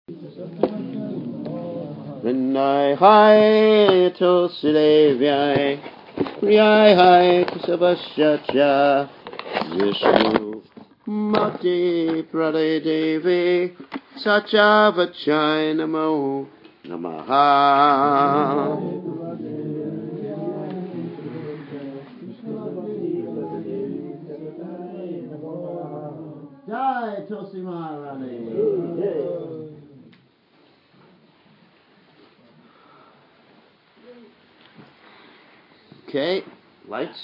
Vinay hai to Sidevyai Priyai hai to Sabasyacha Vishnu Mati Pradevi Sachavachai Namo Namaha. Jai Tulsi Maharani. Okay, lights.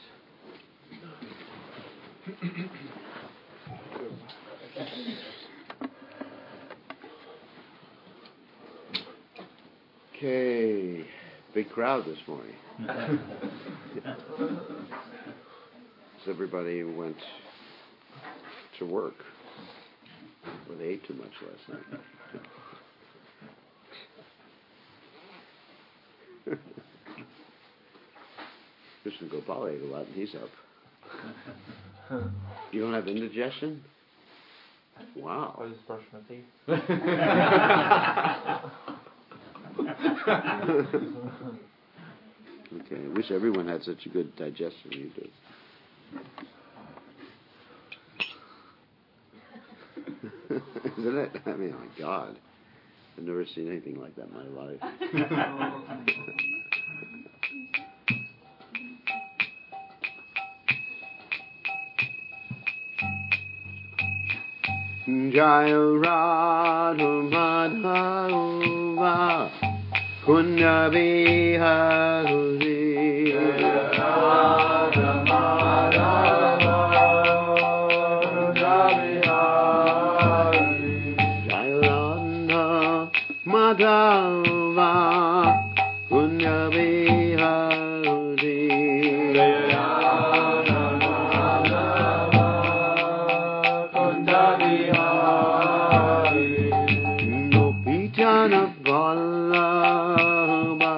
Okay, big crowd this morning. So everybody went to work, or they ate too much last night. Krishna Gopal ate a lot and he's up. You don't have indigestion? Wow. I just brushed my teeth. Okay, I wish everyone had such a good digestion as you do. Isn't it? I mean, oh my God. I've never seen anything like that in my life. Jaya Radha Madhava Kunda Bihari Jaya Radha Madhava Kunda Bihari Jaya Radha Madhava Kunda Bihari Jaya Radha Madhava Kunda Bihari Gopijana Vallabha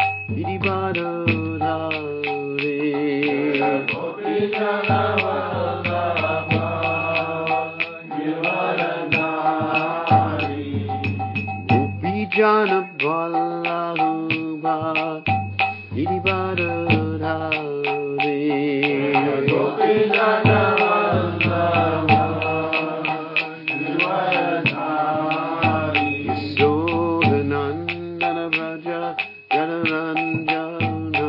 Girivardhari Gopijana Vallabha Girivardhari Gopijana Vallabha Girivardhari Gopijana Vallabha Girivardhari Yasodhanandana Vraja Janaranjana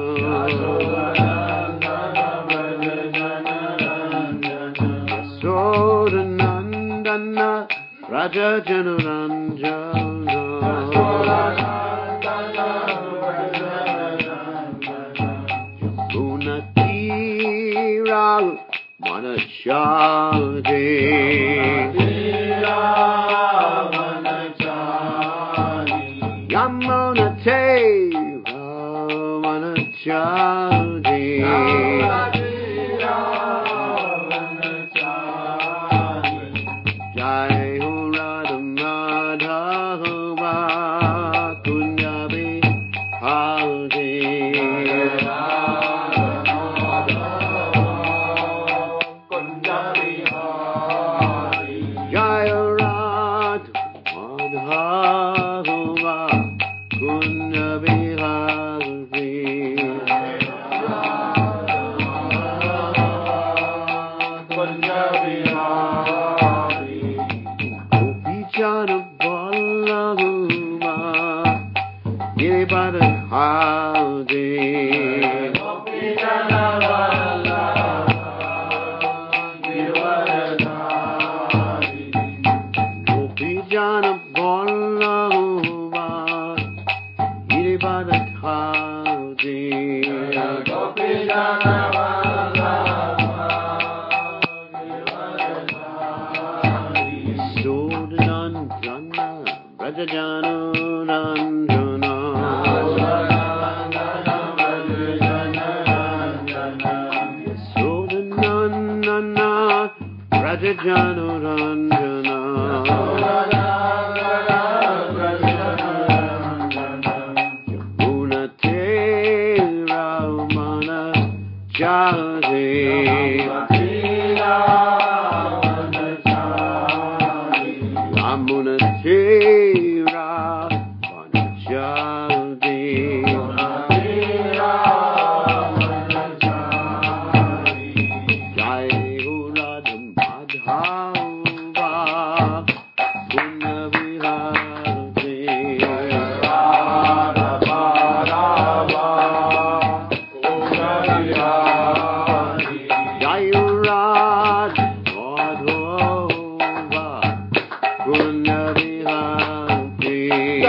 Yasodhanandana Raja Janaranjana Yamunatira Manachari Yamunatira Manachari Jai Ho Radha Madhava Kunda Bihari Jai Radha Madhava Kunda Bihari Gopijana Vallabha Girivardhari Gopijana Vallabha Girivardhari Gopijana Vallabha Girivardhari Gopijana Vallabha Girivardhari Yasodhanandana Vraja Janaranjana Yasodhanandana Vraja Janaranjana Yamunatira Manachari Yamunatira Shira Vanachaldi Jai Uradam Madhava Gunaviharti Jai Urad Madhava Gunaviharti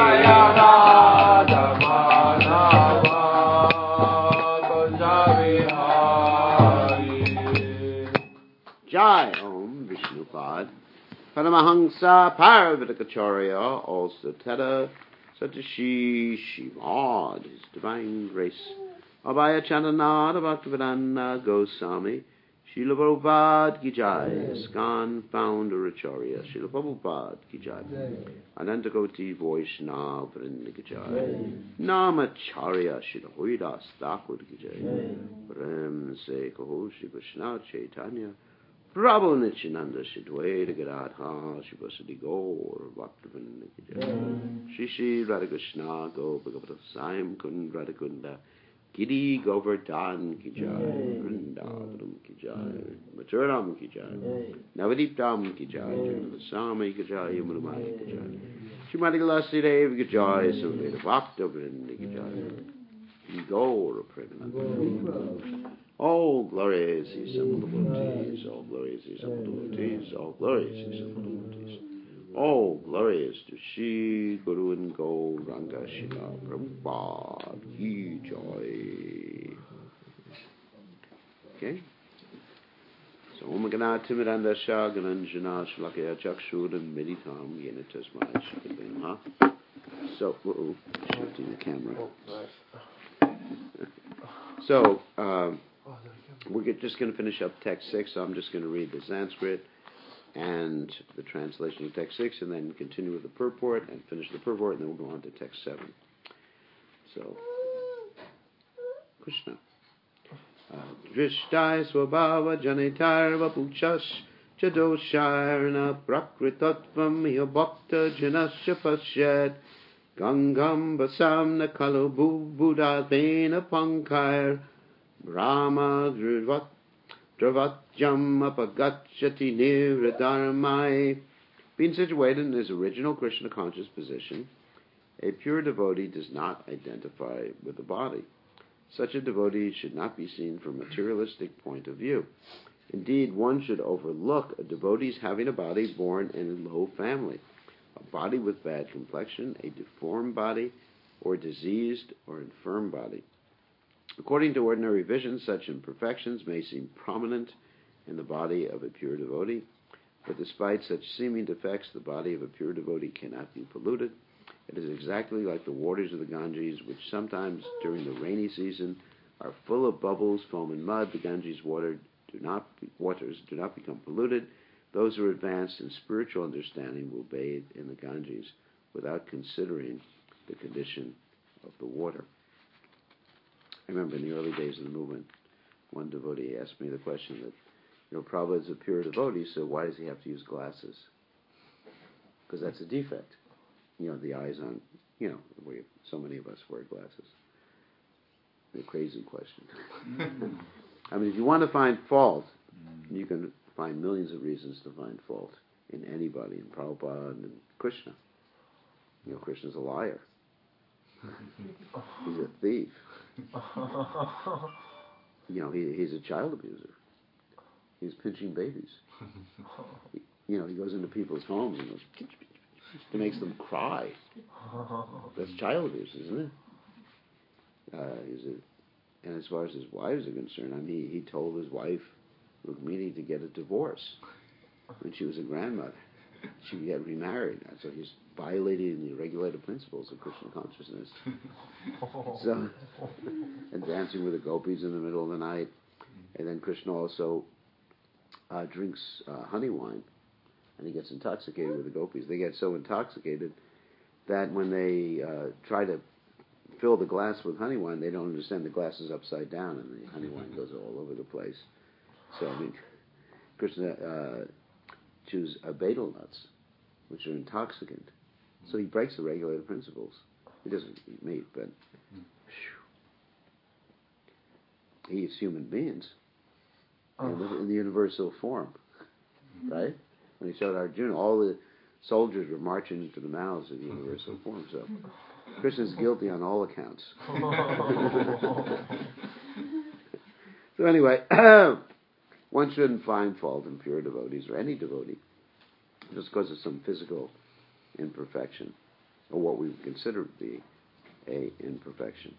Jai Om Vishnupad Paramahamsa Parvatakacharya also Teta Satashi Shimad His Divine Grace Abhaya Chandanada Bhaktivedanta Goswami Srila Prabhupada Ki Jai ISKCON Founder Acharya Srila Prabhupada Ki Jai Anantakoti Vaishnava Vrinda Ki Jai Namacharya Srila Haridas Thakur Ki Jai Prem Se Kaho Shri Krishna Chaitanya Prabhu Nityananda Shidwaita Gadadha Shivasadi Gaur Bhaktivinoda Ki Jai Shri Shri Radhakrishna Gopakapata Saim Kund Radhakunda Giri Govardhan Ki Jai Vrindavanam Ki Jai Mathuram Ki Jai Navadiptam Ki Jai Janavasami Ki Jai Yamunamai Ki Jai Shrimati Tulasi Devi Ki Jai Samveda Bhakta Vrinda Ki Jai Gaur Premananda All glories is some devotees, all glories is some devotees, all glories is some devotees. All glories to Shri Guru and Gauranga Shila Prabhupada Ki Jai. Okay? So Om Gana Timidanda Shah Gananjana Shlakaya Chakshura Meditam Yena Tasmai Shikadema. So, shifting the camera. So, we're just going to finish up text 6, so I'm just going to read the Sanskrit and the translation of text 6, and then continue with the purport, and finish the purport, and then we'll go on to text 7. So, Krishna. Drishtai swabhava janitar vapuchas chadoshayarna prakritatvam yabhakta janasya pasyat gangam basam nakalu buddhatena pankar Brahma Dravatyam apagachyati nivradharmai. Being situated in his original Krishna conscious position, a pure devotee does not identify with the body. Such a devotee should not be seen from a materialistic point of view. Indeed, one should overlook a devotee's having a body born in a low family, a body with bad complexion, a deformed body, or diseased or infirm body. According to ordinary vision, such imperfections may seem prominent in the body of a pure devotee, but despite such seeming defects, the body of a pure devotee cannot be polluted. It is exactly like the waters of the Ganges, which sometimes during the rainy season are full of bubbles, foam, and mud. The Ganges waters do not become polluted. Those who are advanced in spiritual understanding will bathe in the Ganges without considering the condition of the water. I remember in the early days of the movement, one devotee asked me the question that, Prabhupada is a pure devotee, so why does he have to use glasses? Because that's a defect. The eyes on, where so many of us wear glasses. A crazy question. I mean, if you want to find fault, you can find millions of reasons to find fault in anybody, in Prabhupada and in Krishna. Krishna's a liar. He's a thief. He's a child abuser. He's pinching babies. He goes into people's homes and goes, pinch, pinch, pinch. He makes them cry. That's child abuse, isn't it? And as far as his wives are concerned, he told his wife, Rukmini, to get a divorce when she was a grandmother. She could get remarried. So he's violating the regulated principles of Krishna consciousness. So, and dancing with the gopis in the middle of the night. And then Krishna also drinks honey wine, and he gets intoxicated with the gopis. They get so intoxicated that when they try to fill the glass with honey wine, they don't understand the glass is upside down, and the honey wine goes all over the place. So, Krishna chews betel nuts, which are intoxicant, So he breaks the regulative principles. He doesn't eat meat, but he eats human beings in the universal form, right? When he showed Arjuna, all the soldiers were marching into the mouths of the universal form. So Krishna's guilty on all accounts. So anyway, one shouldn't find fault in pure devotees or any devotee just because of some physical imperfection or what we would consider to be a imperfection.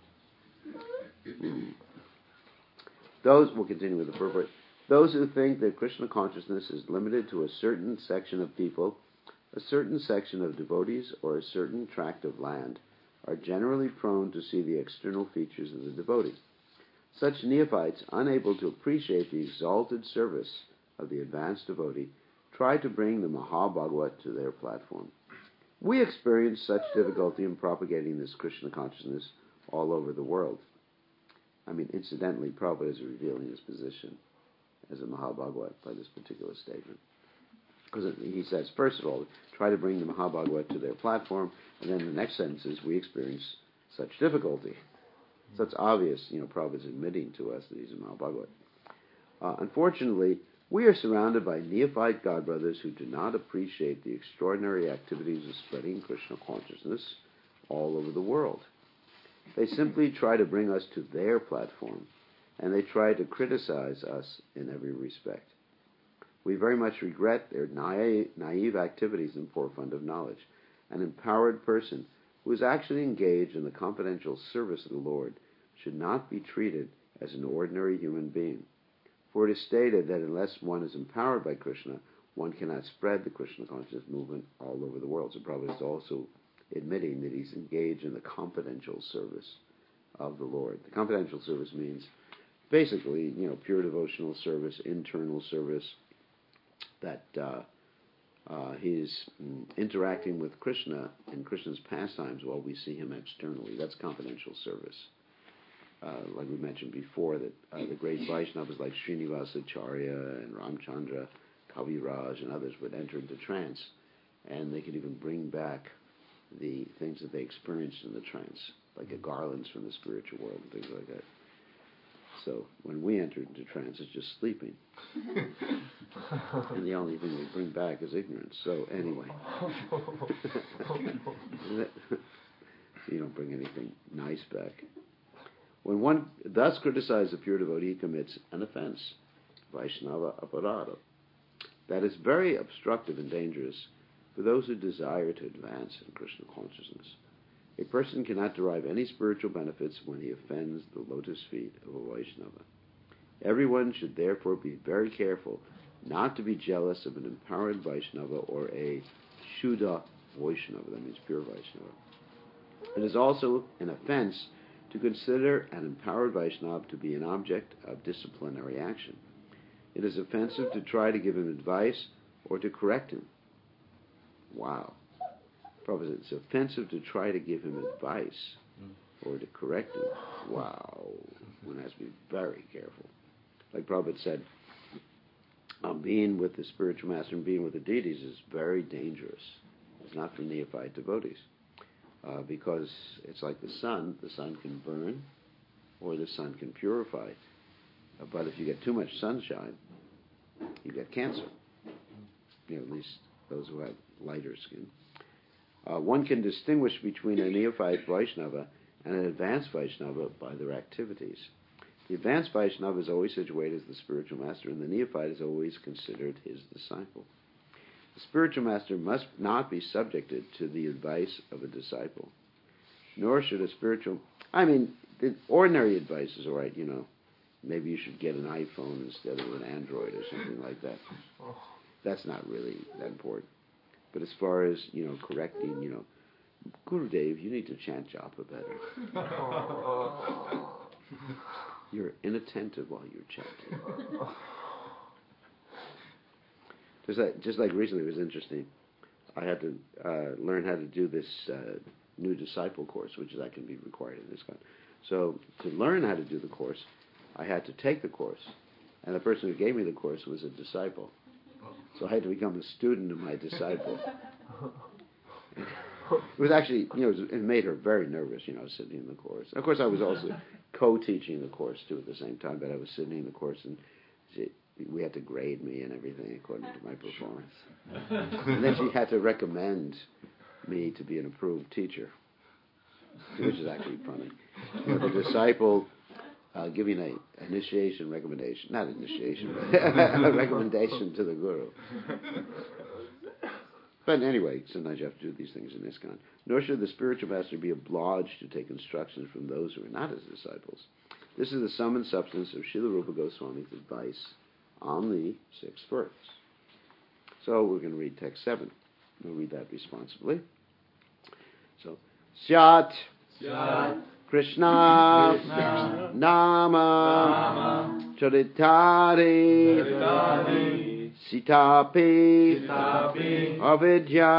We'll continue with the purport. Those who think that Krishna consciousness is limited to a certain section of people, a certain section of devotees, or a certain tract of land, are generally prone to see the external features of the devotee. Such neophytes, unable to appreciate the exalted service of the advanced devotee, try to bring the Mahabhagavat to their platform. We experience such difficulty in propagating this Krishna consciousness all over the world. I mean, incidentally, Prabhupada is revealing his position as a Mahabhagavat by this particular statement. Because he says, first of all, try to bring the Mahabhagavat to their platform, and then the next sentence is, we experience such difficulty. So it's obvious, Prabhupada's admitting to us that he's a Mahabhagavat. Unfortunately, we are surrounded by neophyte godbrothers who do not appreciate the extraordinary activities of spreading Krishna consciousness all over the world. They simply try to bring us to their platform, and they try to criticize us in every respect. We very much regret their naive activities and poor fund of knowledge. An empowered person who is actually engaged in the confidential service of the Lord should not be treated as an ordinary human being. For it is stated that unless one is empowered by Krishna, one cannot spread the Krishna consciousness movement all over the world. So Prabhupada is also admitting that he's engaged in the confidential service of the Lord. The confidential service means basically, pure devotional service, internal service, that he's interacting with Krishna in Krishna's pastimes while we see him externally. That's confidential service. Like we mentioned before, that the great Vaishnavas like Srinivasacharya and Ramchandra, Kaviraj, and others would enter into trance, and they could even bring back the things that they experienced in the trance, like the garlands from the spiritual world and things like that. So when we enter into trance, it's just sleeping. And the only thing we bring back is ignorance. So anyway. You don't bring anything nice back. When one thus criticizes a pure devotee, he commits an offense, Vaishnava aparada. That is very obstructive and dangerous for those who desire to advance in Krishna consciousness. A person cannot derive any spiritual benefits when he offends the lotus feet of a Vaishnava. Everyone should therefore be very careful not to be jealous of an empowered Vaishnava or a Shuddha Vaishnava, that means pure Vaishnava. It is also an offense to consider an empowered Vaishnava to be an object of disciplinary action. It is offensive to try to give him advice or to correct him. Wow. Prabhupada, it's offensive to try to give him advice or to correct him. Wow. One has to be very careful. Like Prabhupada said, being with the spiritual master and being with the deities is very dangerous. It's not for neophyte devotees. Because it's like the sun can burn or the sun can purify. But if you get too much sunshine, you get cancer. At least those who have lighter skin. One can distinguish between a neophyte Vaishnava and an advanced Vaishnava by their activities. The advanced Vaishnava is always situated as the spiritual master, and the neophyte is always considered his disciple. The spiritual master must not be subjected to the advice of a disciple, nor should a spiritual... the ordinary advice is all right, maybe you should get an iPhone instead of an Android or something like that. That's not really that important. But as far as, correcting, Gurudev, you need to chant japa better. You're inattentive while you're chanting. Just like recently, it was interesting. I had to learn how to do this new disciple course, which that can be required in this country. So to learn how to do the course, I had to take the course, and the person who gave me the course was a disciple. So I had to become a student of my disciple. It was actually, it made her very nervous, sitting in the course. Of course, I was also co-teaching the course, too, at the same time, but I was sitting in the course, and we had to grade me and everything according to my performance. And then she had to recommend me to be an approved teacher, which is actually funny. The disciple giving an initiation recommendation, not initiation, but a recommendation to the guru. But anyway, sometimes you have to do these things in ISKCON. Nor should the spiritual master be obliged to take instructions from those who are not his disciples. This is the sum and substance of Srila Rupa Goswami's advice on the 6 verse. So we're going to read text 7. We'll read that responsibly. So, Syat Krishna Nama Charitari Sitapi Avidya.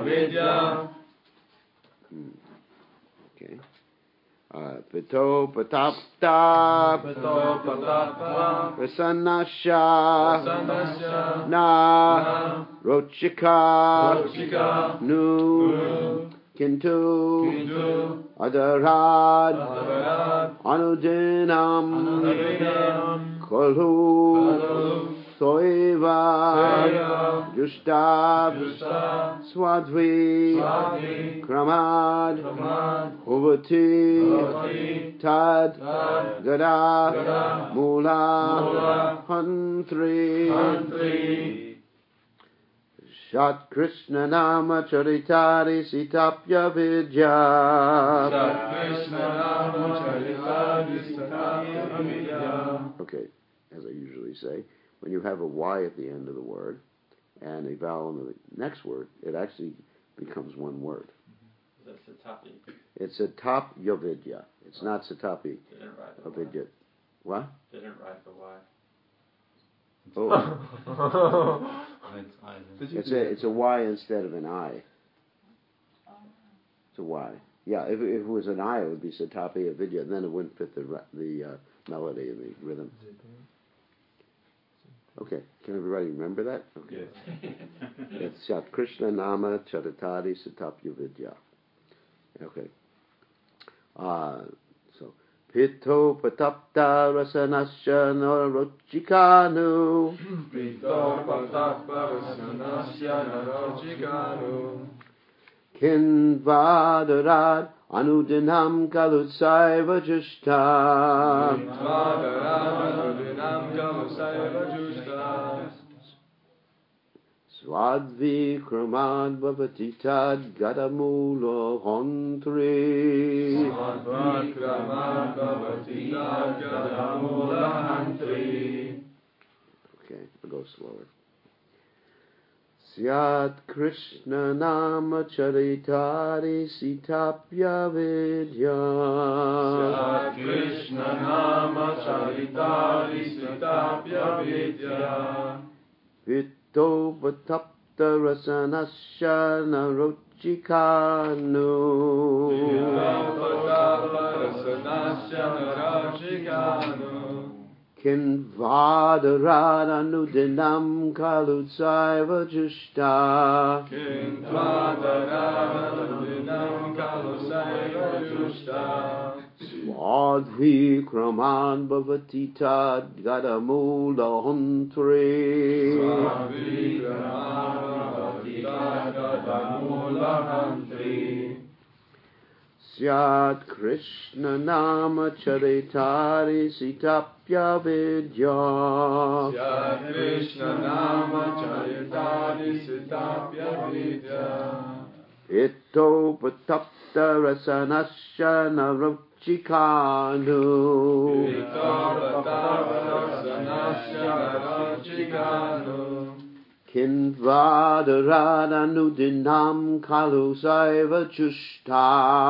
Okay. Pito Patapta Prasanasha Na Rochika Nu Kintu Adarad Anudinam Kolhu Soeva Jushtab Swadvi Kramad Uvati Tad Gada Mula Hantri Shat Krishna Nama Charitari Sitapya Vidya. Okay, as I usually say, when you have a Y at the end of the word and a vowel in the next word, it actually becomes one word. Is that Satapi? It's Satapya Vidya. It's not Satapi Avidya. What? Didn't write the Y. Oh. It's a Y instead of an I. It's a Y. Yeah, if it was an I, it would be Satapi Avidya, and then it wouldn't fit the melody and the rhythm. Okay, can everybody remember that? Okay. It's Sat Krishna Nama Charitari Satapya Vidya. Okay. So, Pito Patapta Rasanasya Narochikanu. Pito Patapta Rasanasya Narochikanu. Kinvadarad Anudinam Kalutsaiva Jushta. Kinvadarad Anudinam Kalutsaiva Jushta. Swadvi Kramad Bhavati Tad Gadamulo Hontri. Swadvi Kramad Bhavati Tad Gadamulo Hontri. Okay, we'll go slower. Syat Krishna Nama Charitari Sitapya Vidya. Syat Krishna Nama Charitari Sitapya Vidya. Vito Vatapta Rasanasya Narochikanu. Vito Vatapta Rasanasya Narochikanu. Kinvadarad-anudinam kalutsaiva jushta. Kinvadarad-anudinam kalutsaiva jushta. Swadhi kraman bhavati tad gadamula hontri. Swadhi kraman bhavati tad gadamula hontri. Syat Krishna Nama Charitari Sitapya Vidya. Syat Krishna Nama Charitari Sitapya Vidya. Ito Patapta Rasanasya Narochikanu. Ito Patapta Rasanasya Narochikanu. Kinvadarad-anudinam kalusaiva jushta.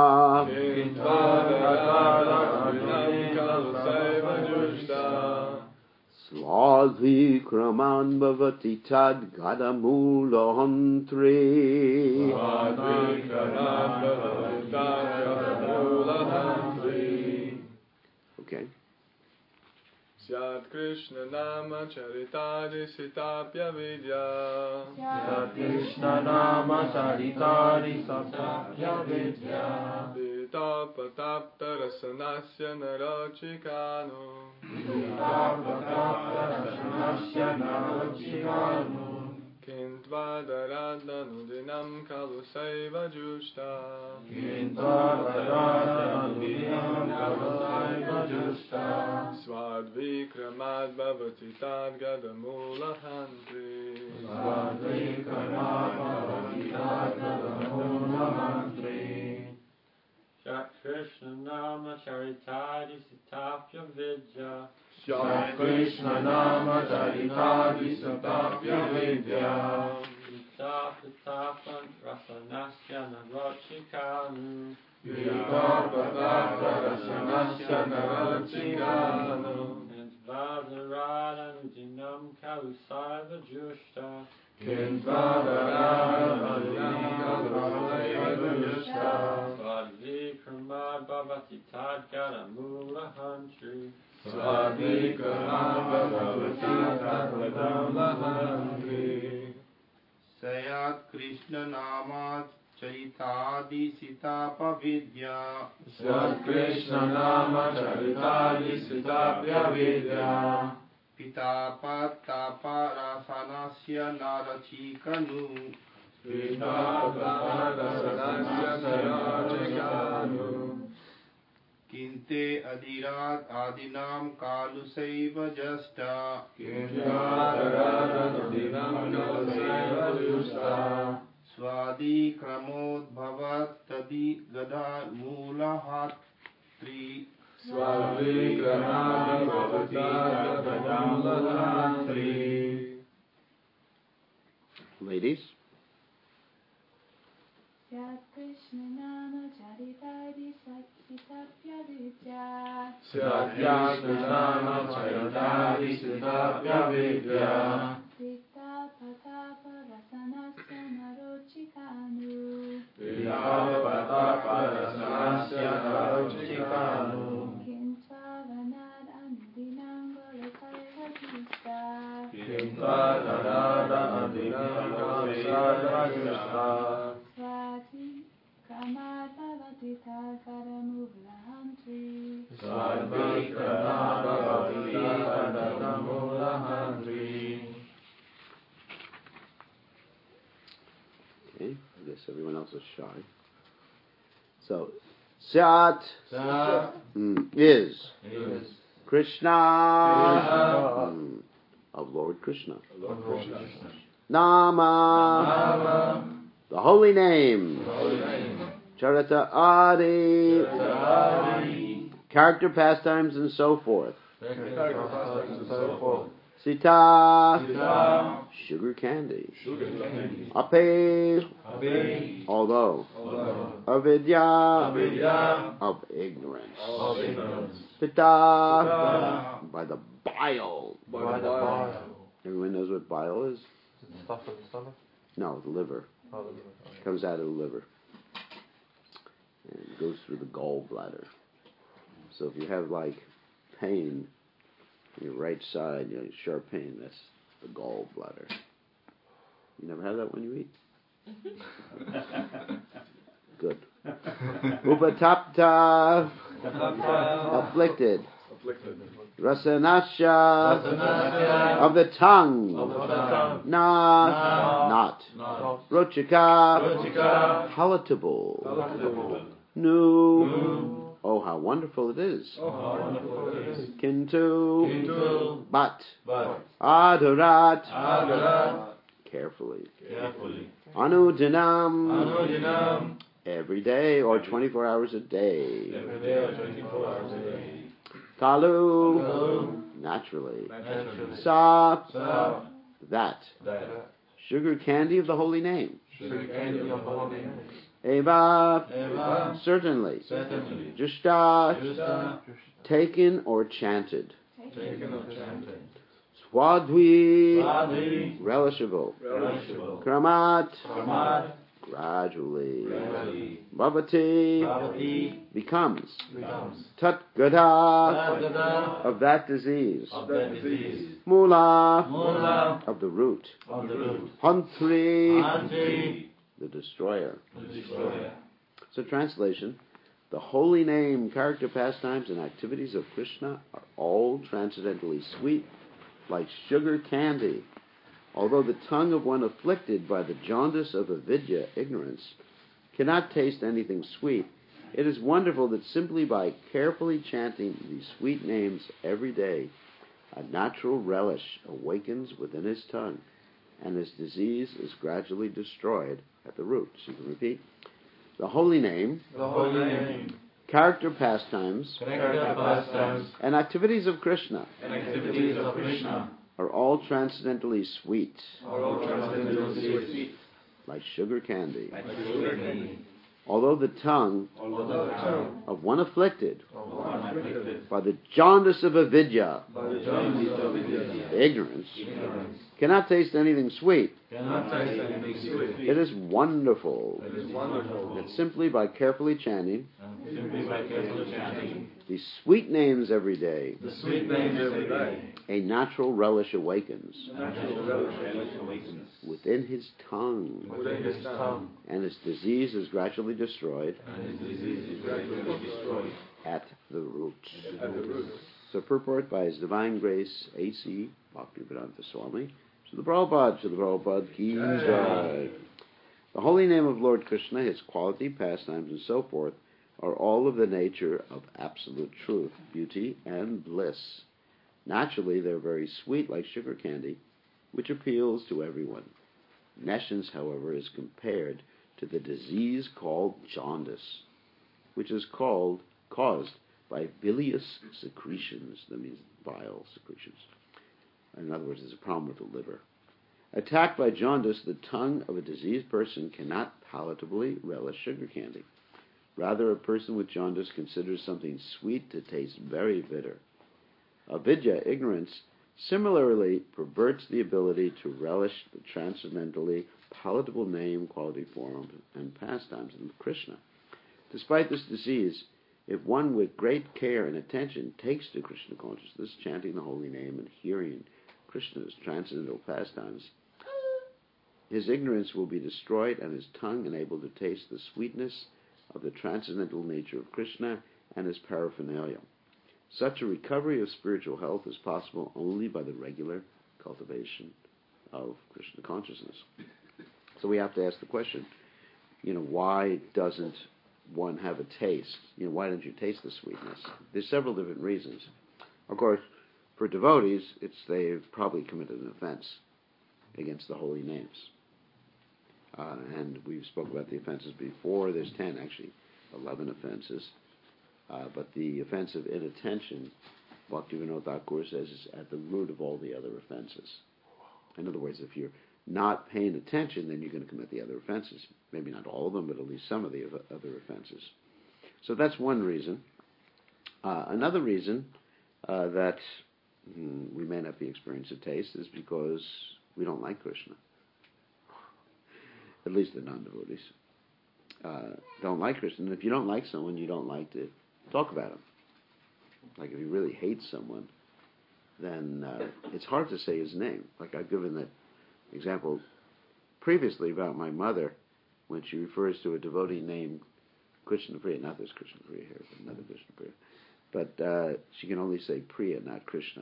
Kinvadarad-anudinam kalusaiva jushta. Swadhi kraman bhavati tad gadamula hontri. Swadhi kraman bhavati tad gadamula hontri. Okay. Syat Krishna Nama Charitadi Sitapya Vidya. Syat Krishna Nama Charitadi Sitapya Vidya. Vitapatapta Rasanasya Narachikanu. Vitapatapta Rasanasya Narachikanu. Kintvadaradhanudinam kalu saiva jushta. Kintvadaradhanudinam kalu saiva jushta. Swadvikramad bhavati tad gadamula hantri. Swadvikramad bhavati tad gadamula hantri. Shat Krishna Nama Charitadi Sitapya Vidya. Syat Krishna Nama Charitadi Sitapya Vidya. Vitapatapam Rasanasya Narachikanu. Vitapatapta Rasanasya Narachikanu. Kintvadaradhanudinam kalu saiva jushta. Kintvadaradhanudinam kalu saiva jushta. Swadvikramad bhavati tad gadamula hantri. Swadvikramad bhavati tad gadamula hantri. Sayat Krishna Nama Charitadi Sitapa Vidya. Syat Krishna Nama Charitadi Sitapya Vidya. Pitapatapa Rasanasya Narachikanu. Pitapatapta Rasanasya Narachikanu. Kinte Adirat Adinam Kalu Saiva Jasta. Kintvadaradhanudinam kalu saiva jushta. Swadi Kramod Bhavat Tadi Gada Mula Hatri. Swadvikramad bhavati tad gadamula hantri. Ladies, Syat Krishna Nama Charitadi Sitapya Vidya. Syat Krishna Nama Charitadi Sitapya Vidya. Vitapatapa Rasanasya Narachikanu. Vitapatapta Rasanasya Narachikanu. Kintvadaradhanudinam kalu saiva jushta. Kintvadaradhanudinam kalu saiva jushta. Swadvikramad bhavati tad gadamula hantri. Swadvikramad bhavati tad gadamula hantri. okay, I guess everyone else is shy. So, Syat Syat is is Krishna Krishna of Lord Krishna. Lord Krishna. Nama, Nama, the holy name. holy name. Charita Adi, Adi, character, pastimes, and so forth. and so forth. Sita, Sita, sugar candy. sugar candy. Ape, Abe, although. although. Avidya, Avidya, of ignorance. of ignorance. Pita, Pita, by the bile. by the bile. Everyone knows what bile is? Stuff of the stomach? No, the liver. Comes out of the liver. And it goes through the gallbladder. So if you have like pain in your right side, sharp pain, that's the gallbladder. You never have that when you eat? Good. Upatapta, afflicted. Rasanasya, of the tongue. Not. Rochika, palatable. Nu, oh how wonderful it is. Kintu, but. Adarat, carefully. Anudinam, every day or 24 hours a day. Kalu, naturally. Sa, that. Sugar candy of the holy name. Eva, certainly. Jushta, taken or chanted. Swadhi, relishable. Kramat, gradually. bhavati, becomes. Tat Tat gada, gada, of that disease. of that disease. Mula, of the root. Of the root. Hantri, Hantri, the destroyer. the destroyer. So translation, the holy name, character, pastimes, and activities of Krishna are all transcendently sweet, like sugar candy. Although the tongue of one afflicted by the jaundice of avidya, ignorance, cannot taste anything sweet, it is wonderful that simply by carefully chanting these sweet names every day, a natural relish awakens within his tongue, and his disease is gradually destroyed at the root. So you can repeat. The holy name, The holy name, character, pastimes, character, pastimes, and activities of Krishna and activities of Krishna are all transcendently sweet, are all transcendently sweet, like sugar candy. like sugar candy. Although the tongue Although the tongue of one afflicted of one afflicted by the jaundice of avidya, by the jaundice of ignorance ignorance, cannot taste anything sweet, cannot taste anything sweet, it is wonderful it is wonderful that simply by carefully chanting and simply by carefully chanting these sweet names every day, the sweet names every day, a natural relish awakens natural relish awakens within his tongue, within his tongue, and his disease is gradually destroyed and his disease is gradually destroyed at the root. at the root. So purport by His Divine Grace, A.C. Bhaktivedanta Swami, Srila Prabhupada Ki Jai. The holy name of Lord Krishna, his quality, pastimes, and so forth, are all of the nature of absolute truth, beauty, and bliss. Naturally, they're very sweet like sugar candy, which appeals to everyone. Nescience, however, is compared to the disease called jaundice, which is caused by bilious secretions, that means bile secretions. In other words, there's a problem with the liver. Attacked by jaundice, the tongue of a diseased person cannot palatably relish sugar candy. Rather, a person with jaundice considers something sweet to taste very bitter. Avidya, ignorance, similarly perverts the ability to relish the transcendently palatable name, quality, form, and pastimes of Krishna. Despite this disease, if one with great care and attention takes to Krishna consciousness, chanting the holy name and hearing Krishna's transcendental pastimes, his ignorance will be destroyed and his tongue enabled to taste the sweetness of the transcendental nature of Krishna and his paraphernalia. Such a recovery of spiritual health is possible only by the regular cultivation of Krishna consciousness. So we have to ask the question, why doesn't one have a taste? Why don't you taste the sweetness? There's several different reasons. Of course, for devotees, they've probably committed an offense against the holy names. And we've spoken about the offenses before. There's 10, actually, 11 offenses. But the offense of inattention, Bhaktivinoda Thakur says, is at the root of all the other offenses. In other words, if you're not paying attention, then you're going to commit the other offenses. Maybe not all of them, but at least some of the other offenses. So that's one reason. Another reason that we may not be experiencing a taste is because we don't like Krishna. At least the non-devotees don't like Krishna. And if you don't like someone, you don't like to talk about him. Like if you really hate someone, then it's hard to say his name. Like I've given that example previously about my mother when she refers to a devotee named Krishna Priya. Not this Krishna Priya here, but another Krishna Priya. But she can only say Priya, not Krishna.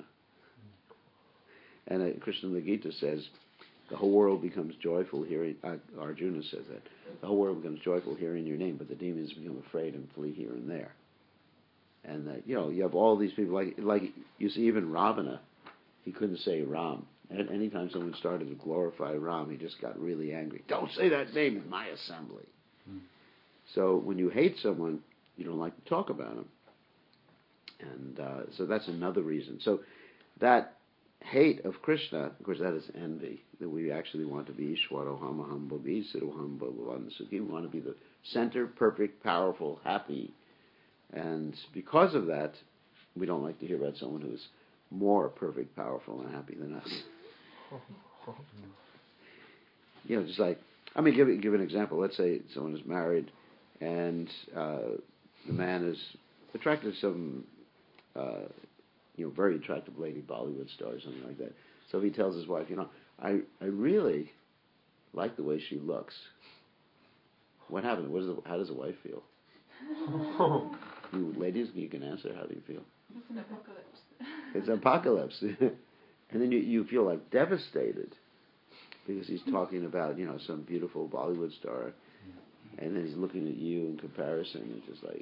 And Krishna in the Gita says, the whole world becomes joyful hearing, Arjuna says that, the whole world becomes joyful hearing your name, but the demons become afraid and flee here and there. And you have all these people, like you see even Ravana, he couldn't say Ram. And anytime someone started to glorify Ram, he just got really angry. Don't say that name in my assembly. So when you hate someone, you don't like to talk about him. And so that's another reason. So that hate of Krishna, of course, that is envy. That we actually want to be Ishwaroham Aham Bhavi Siroham Bhagavan Sukhi. We want to be the center, perfect, powerful, happy. And because of that, we don't like to hear about someone who is more perfect, powerful, and happy than us. Just like, give an example. Let's say someone is married and the man is attracted to some, very attractive lady, Bollywood star or something like that. So he tells his wife, I really like the way she looks. What happened? How does the wife feel? You ladies, you can answer. How do you feel? It's an apocalypse. It's apocalypse. And then you feel like devastated because he's talking about, some beautiful Bollywood star, and then he's looking at you in comparison. It's just like...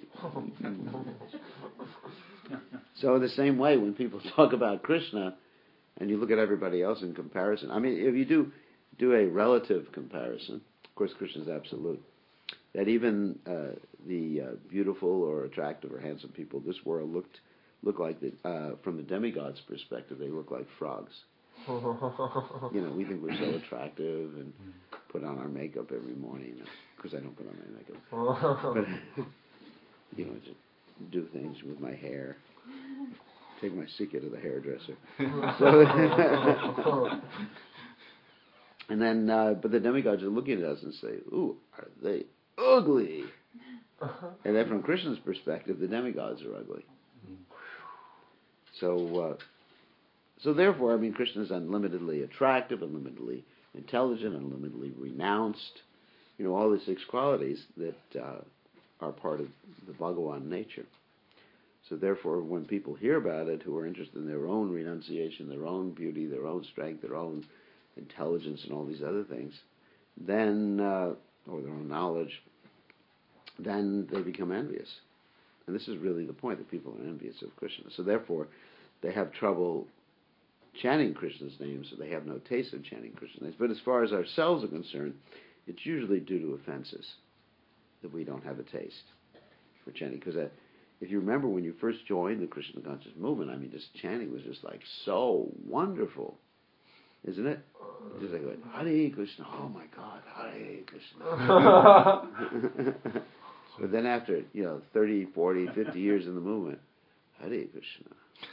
So the same way, when people talk about Krishna, and you look at everybody else in comparison, I mean, if you do a relative comparison, of course Krishna is absolute, that even the beautiful or attractive or handsome people of this world look like, from the demigods' perspective, they look like frogs. We think we're so attractive and put on our makeup every morning. Of course, I don't put on my makeup. But, just do things with my hair. Take my sikha to the hairdresser. And then, but the demigods are looking at us and say, "Ooh, are they ugly?" And then from Krishna's perspective, the demigods are ugly. So therefore, I mean, Krishna is unlimitedly attractive, unlimitedly intelligent, unlimitedly renounced. All the 6 qualities that are part of the Bhagavan nature. So therefore, when people hear about it, who are interested in their own renunciation, their own beauty, their own strength, their own intelligence, and all these other things, then, or their own knowledge, then they become envious. And this is really the point, that people are envious of Krishna. So therefore, they have trouble chanting Krishna's name, so they have no taste of chanting Krishna's names. But as far as ourselves are concerned, it's usually due to offenses that we don't have a taste for chanting. Because if you remember when you first joined the Krishna conscious movement, I mean, just chanting was just like so wonderful, isn't it? Just like, Hare Krishna, oh my God, Hare Krishna. But then after, 30, 40, 50 years in the movement, Hare Krishna.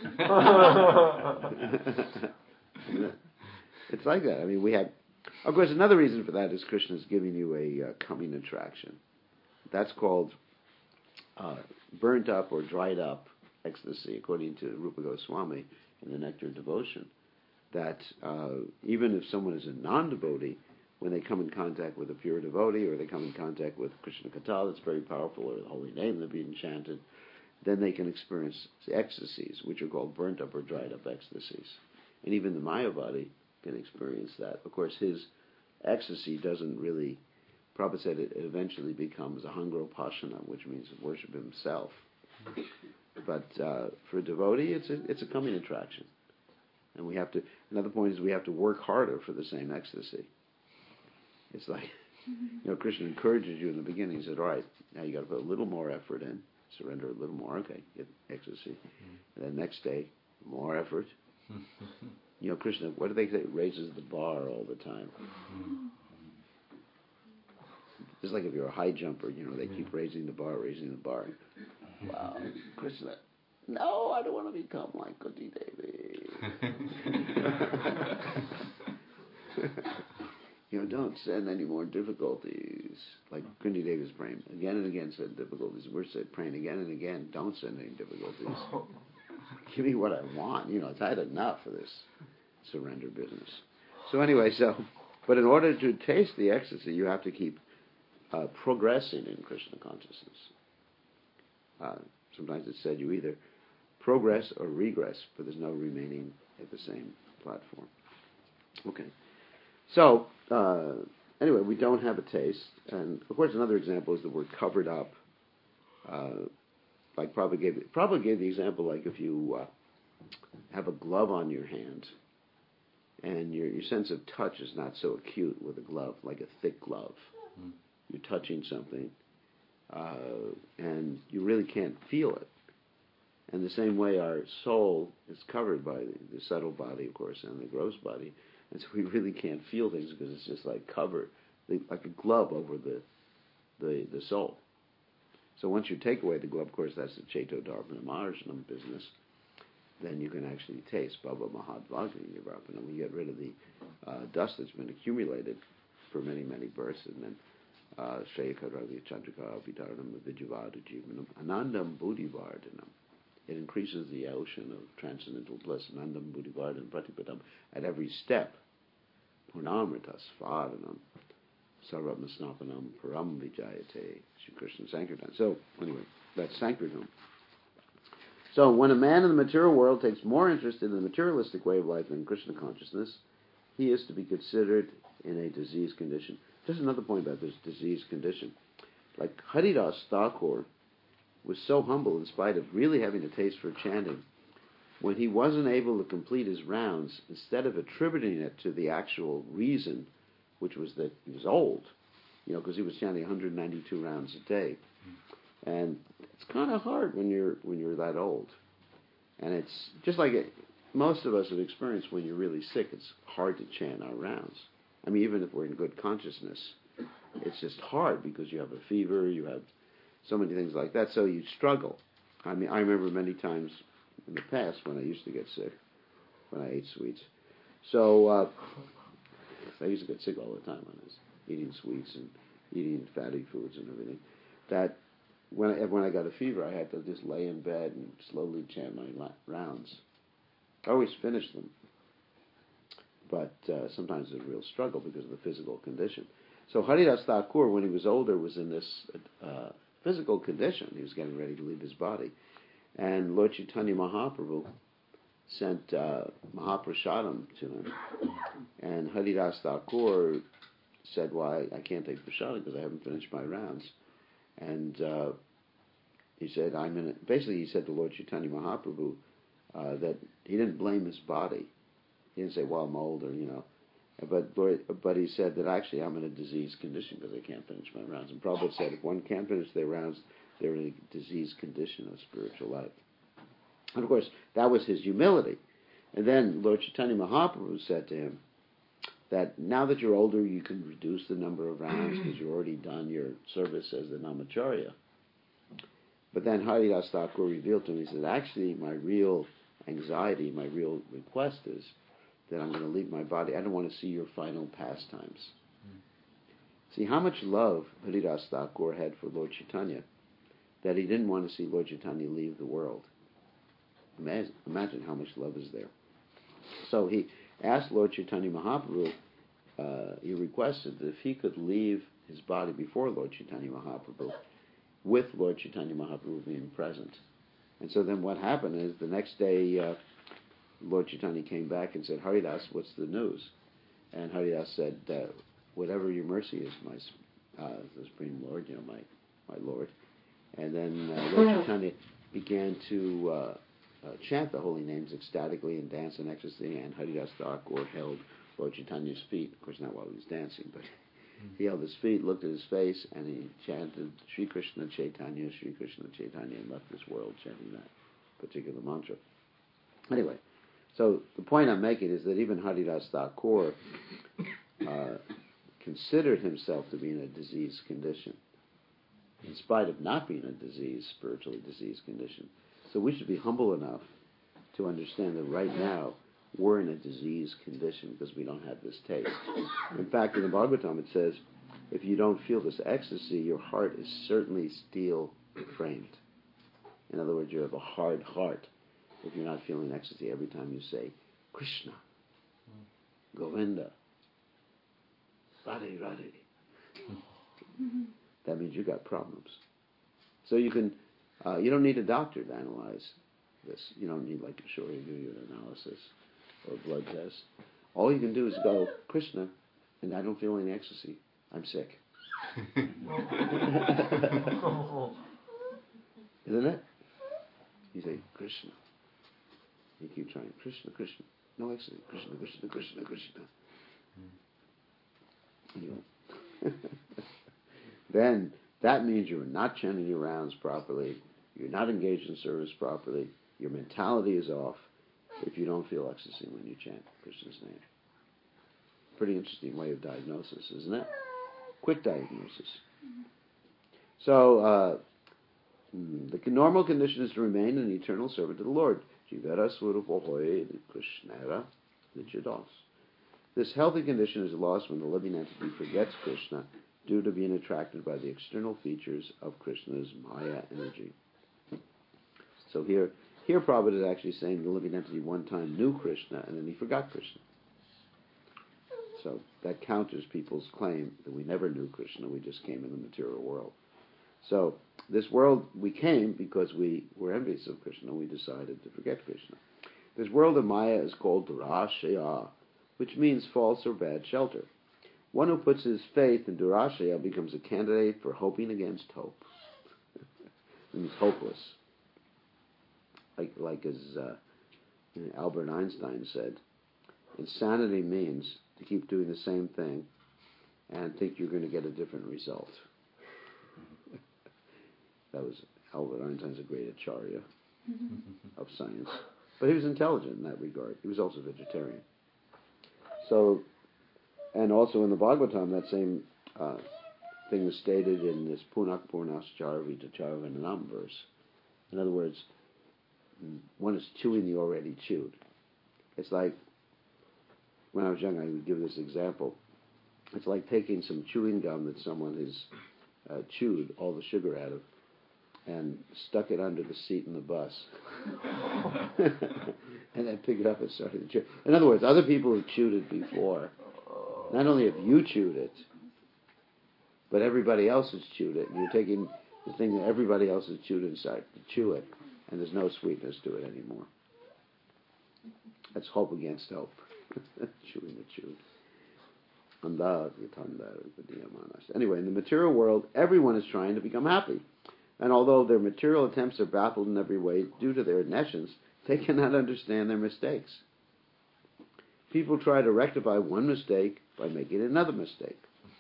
It's like that. I mean, we had... Of course, another reason for that is Krishna is giving you a coming attraction. That's called burnt up or dried up ecstasy, according to Rupa Goswami in the Nectar of Devotion. That even if someone is a non-devotee, when they come in contact with a pure devotee, or they come in contact with Krishna Katha that's very powerful, or the holy name that's being chanted, then they can experience ecstasies, which are called burnt up or dried up ecstasies. And even the Mayavadi can experience that. Of course, his ecstasy doesn't really... Prabhupada said it eventually becomes Ahangropashana, which means worship himself. But for a devotee, it's a coming attraction. And we have to... Another point is we have to work harder for the same ecstasy. It's like, Krishna encourages you in the beginning. He said, all right, now you got to put a little more effort in. Surrender a little more. Okay, get ecstasy. And then next day, more effort. Krishna, what do they say? Raises the bar all the time. Just like if you're a high jumper, they keep raising the bar. Wow, Krishna, no, I don't want to become like Kunti Devi. Don't send any more difficulties. Like Kunti Devi was praying again and again, send difficulties. We're praying again and again, don't send any difficulties. Give me what I want. I've had enough of this surrender business. So anyway, but in order to taste the ecstasy, you have to keep progressing in Krishna consciousness. Sometimes it's said you either progress or regress, but there's no remaining at the same platform. Okay. So, anyway, we don't have a taste. And, of course, another example is the word covered up. Like Prabhupada gave the example, like if you have a glove on your hand, and your sense of touch is not so acute with a glove, like a thick glove. You're touching something, and you really can't feel it. And the same way our soul is covered by the subtle body, of course, and the gross body, and so we really can't feel things because it's just like covered, like a glove over the soul. So once you take away the glove, of course, that's the Cheto Dharpana Maharshanam business, then you can actually taste Bhava Mahadvagni Nivarpana. When you get rid of the dust that's been accumulated for many, many births, and then Shreyaka Ravi Chandrika Vidaranam Vijivada Jivanam Anandam Buddhivardhanam. It increases the ocean of transcendental bliss, Anandam Buddhivardhanam Pratipadam, at every step. Purnamrita Svadanam Sarvamasnapanam Param Vijayate Sri Krishna Sankirtan. So, anyway, that's Sankirtan. So, when a man in the material world takes more interest in the materialistic way of life than Krishna consciousness, he is to be considered in a diseased condition. Just another point about this diseased condition. Like Haridas Thakur was so humble in spite of really having a taste for chanting. When he wasn't able to complete his rounds, instead of attributing it to the actual reason, which was that he was old, because he was chanting 192 rounds a day. And it's kind of hard when you're that old. And it's just like most of us have experienced when you're really sick, it's hard to chant our rounds. I mean, even if we're in good consciousness, it's just hard because you have a fever, you have so many things like that, so you struggle. I mean, I remember many times in the past when I used to get sick, when I ate sweets. So, I used to get sick all the time when I was eating sweets and eating fatty foods and everything, that when I got a fever, I had to just lay in bed and slowly chant my rounds. I always finished them, but sometimes it's a real struggle because of the physical condition. So Haridas Thakur, when he was older, was in this physical condition. He was getting ready to leave his body. And Lord Chaitanya Mahaprabhu sent Mahaprasadam to him. And Haridas Thakur said, well, I can't take prasadam because I haven't finished my rounds. And he said, basically he said to Lord Chaitanya Mahaprabhu that he didn't blame his body. He didn't say, well, I'm older, But he said that actually I'm in a diseased condition because I can't finish my rounds. And Prabhupada said if one can't finish their rounds, they're in a diseased condition of spiritual life. And of course, that was his humility. And then Lord Chaitanya Mahaprabhu said to him that now that you're older, you can reduce the number of rounds because you've already done your service as the Namacharya. But then Haridas Thakur revealed to him, he said, actually my real anxiety, my real request is that I'm going to leave my body. I don't want to see your final pastimes. See how much love Haridas Thakur had for Lord Chaitanya, that he didn't want to see Lord Chaitanya leave the world. Imagine how much love is there. So he asked Lord Chaitanya Mahaprabhu, he requested that if he could leave his body before Lord Chaitanya Mahaprabhu, with Lord Chaitanya Mahaprabhu being present. And so then what happened is the next day Lord Chaitanya came back and said, Haridas, what's the news? And Haridas said, whatever your mercy is, my the Supreme Lord, my Lord. And then Lord Chaitanya began to chant the holy names ecstatically and dance in ecstasy, and Haridas Thakur held Lord Chaitanya's feet, of course not while he was dancing, but he held his feet, looked at his face, and he chanted Sri Krishna Chaitanya, and left this world chanting that particular mantra. Anyway, so the point I'm making is that even Haridas Thakur considered himself to be in a diseased condition, in spite of not being a spiritually diseased condition. So we should be humble enough to understand that right now we're in a diseased condition because we don't have this taste. In fact, in the Bhagavatam it says, if you don't feel this ecstasy, your heart is certainly steel framed. In other words, you have a hard heart if you're not feeling ecstasy every time you say Krishna, Govinda, Radhe Radhe. That means you got problems. So you don't need a doctor to analyze this. You don't need like a Shorey to do you an analysis or a blood test. All you can do is go, Krishna, and I don't feel any ecstasy. I'm sick. Isn't it? You say, Krishna. You keep trying, Krishna, Krishna. No ecstasy. Krishna, Krishna, Krishna, Krishna. Anyway. Then that means you're not chanting your rounds properly. You're not engaged in service properly. Your mentality is off if you don't feel ecstasy when you chant Krishna's name. Pretty interesting way of diagnosis, isn't it? Quick diagnosis. So, the normal condition is to remain an eternal servant to the Lord. This healthy condition is lost when the living entity forgets Krishna due to being attracted by the external features of Krishna's Maya energy. So here Prabhupada is actually saying the living entity one time knew Krishna and then he forgot Krishna. So that counters people's claim that we never knew Krishna, we just came in the material world. So this world, we came because we were envious of Krishna, we decided to forget Krishna. This world of Maya is called Durashaya, which means false or bad shelter. One who puts his faith in Durashaya becomes a candidate for hoping against hope. It means hopeless. Like as Albert Einstein said, insanity means to keep doing the same thing and think you're going to get a different result. That was Albert Einstein's a great acharya of science. But he was intelligent in that regard. He was also vegetarian. So, and also in the Bhagavatam, that same thing is stated in this Punak Purnaschara Vitachara Vananam verse. In other words, one is chewing the already chewed. It's like, when I was young, I would give this example. It's like taking some chewing gum that someone has chewed all the sugar out of and stuck it under the seat in the bus. And then picked it up and started to chew. In other words, other people have chewed it before. Not only have you chewed it, but everybody else has chewed it. And you're taking the thing that everybody else has chewed and started to chew it, and there's no sweetness to it anymore. That's hope against hope. Chewing the chewed. Anyway, in the material world, everyone is trying to become happy. And although their material attempts are baffled in every way due to their nescience, they cannot understand their mistakes. People try to rectify one mistake by making another mistake.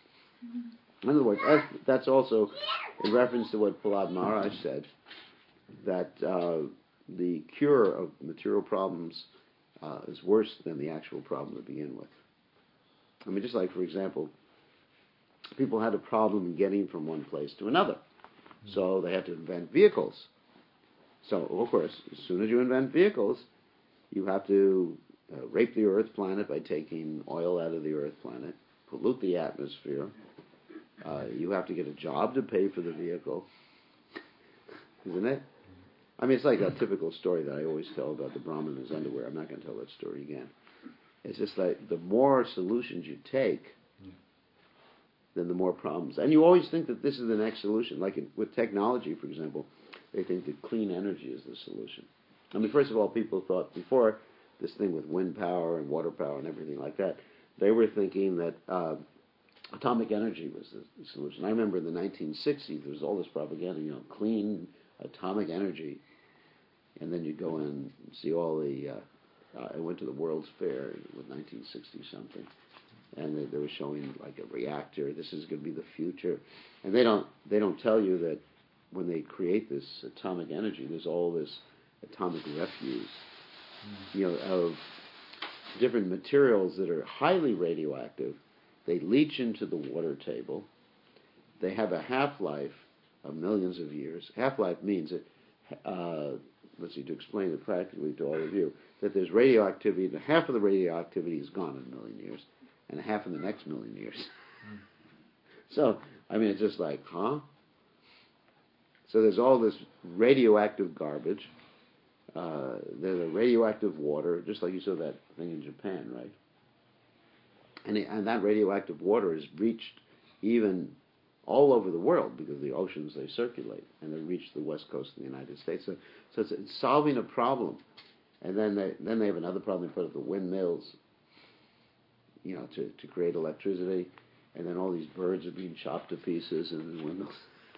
In other words, that's also in reference to what Prahlad Maharaj said, that the cure of material problems is worse than the actual problem to begin with. I mean, just like, for example, people had a problem in getting from one place to another. So they had to invent vehicles. So, of course, as soon as you invent vehicles, you have to rape the Earth planet by taking oil out of the Earth planet, pollute the atmosphere. You have to get a job to pay for the vehicle. Isn't it? I mean, it's like a typical story that I always tell about the Brahmin and his underwear. I'm not going to tell that story again. It's just like the more solutions you take, then the more problems. And you always think that this is the next solution. Like with technology, for example, they think that clean energy is the solution. I mean, first of all, people thought before this thing with wind power and water power and everything like that, they were thinking that atomic energy was the solution. I remember in the 1960s, there was all this propaganda, clean atomic energy. And then you go and see all the... I went to the World's Fair with 1960-something. And they were showing like a reactor. This is going to be the future, and they don't tell you that when they create this atomic energy, there's all this atomic refuse, of different materials that are highly radioactive. They leach into the water table. They have a half-life of millions of years. Half-life means that, to explain it practically to all of you, that there's radioactivity, and half of the radioactivity is gone in a million years. And half in the next million years. So, I mean, it's just like, huh? So there's all this radioactive garbage. There's a radioactive water, just like you saw that thing in Japan, right? And that radioactive water is reached even all over the world because the oceans, they circulate, and they reach the west coast of the United States. So it's solving a problem. And then they have another problem. They put up the windmills, to create electricity, and then all these birds are being chopped to pieces in the windmills.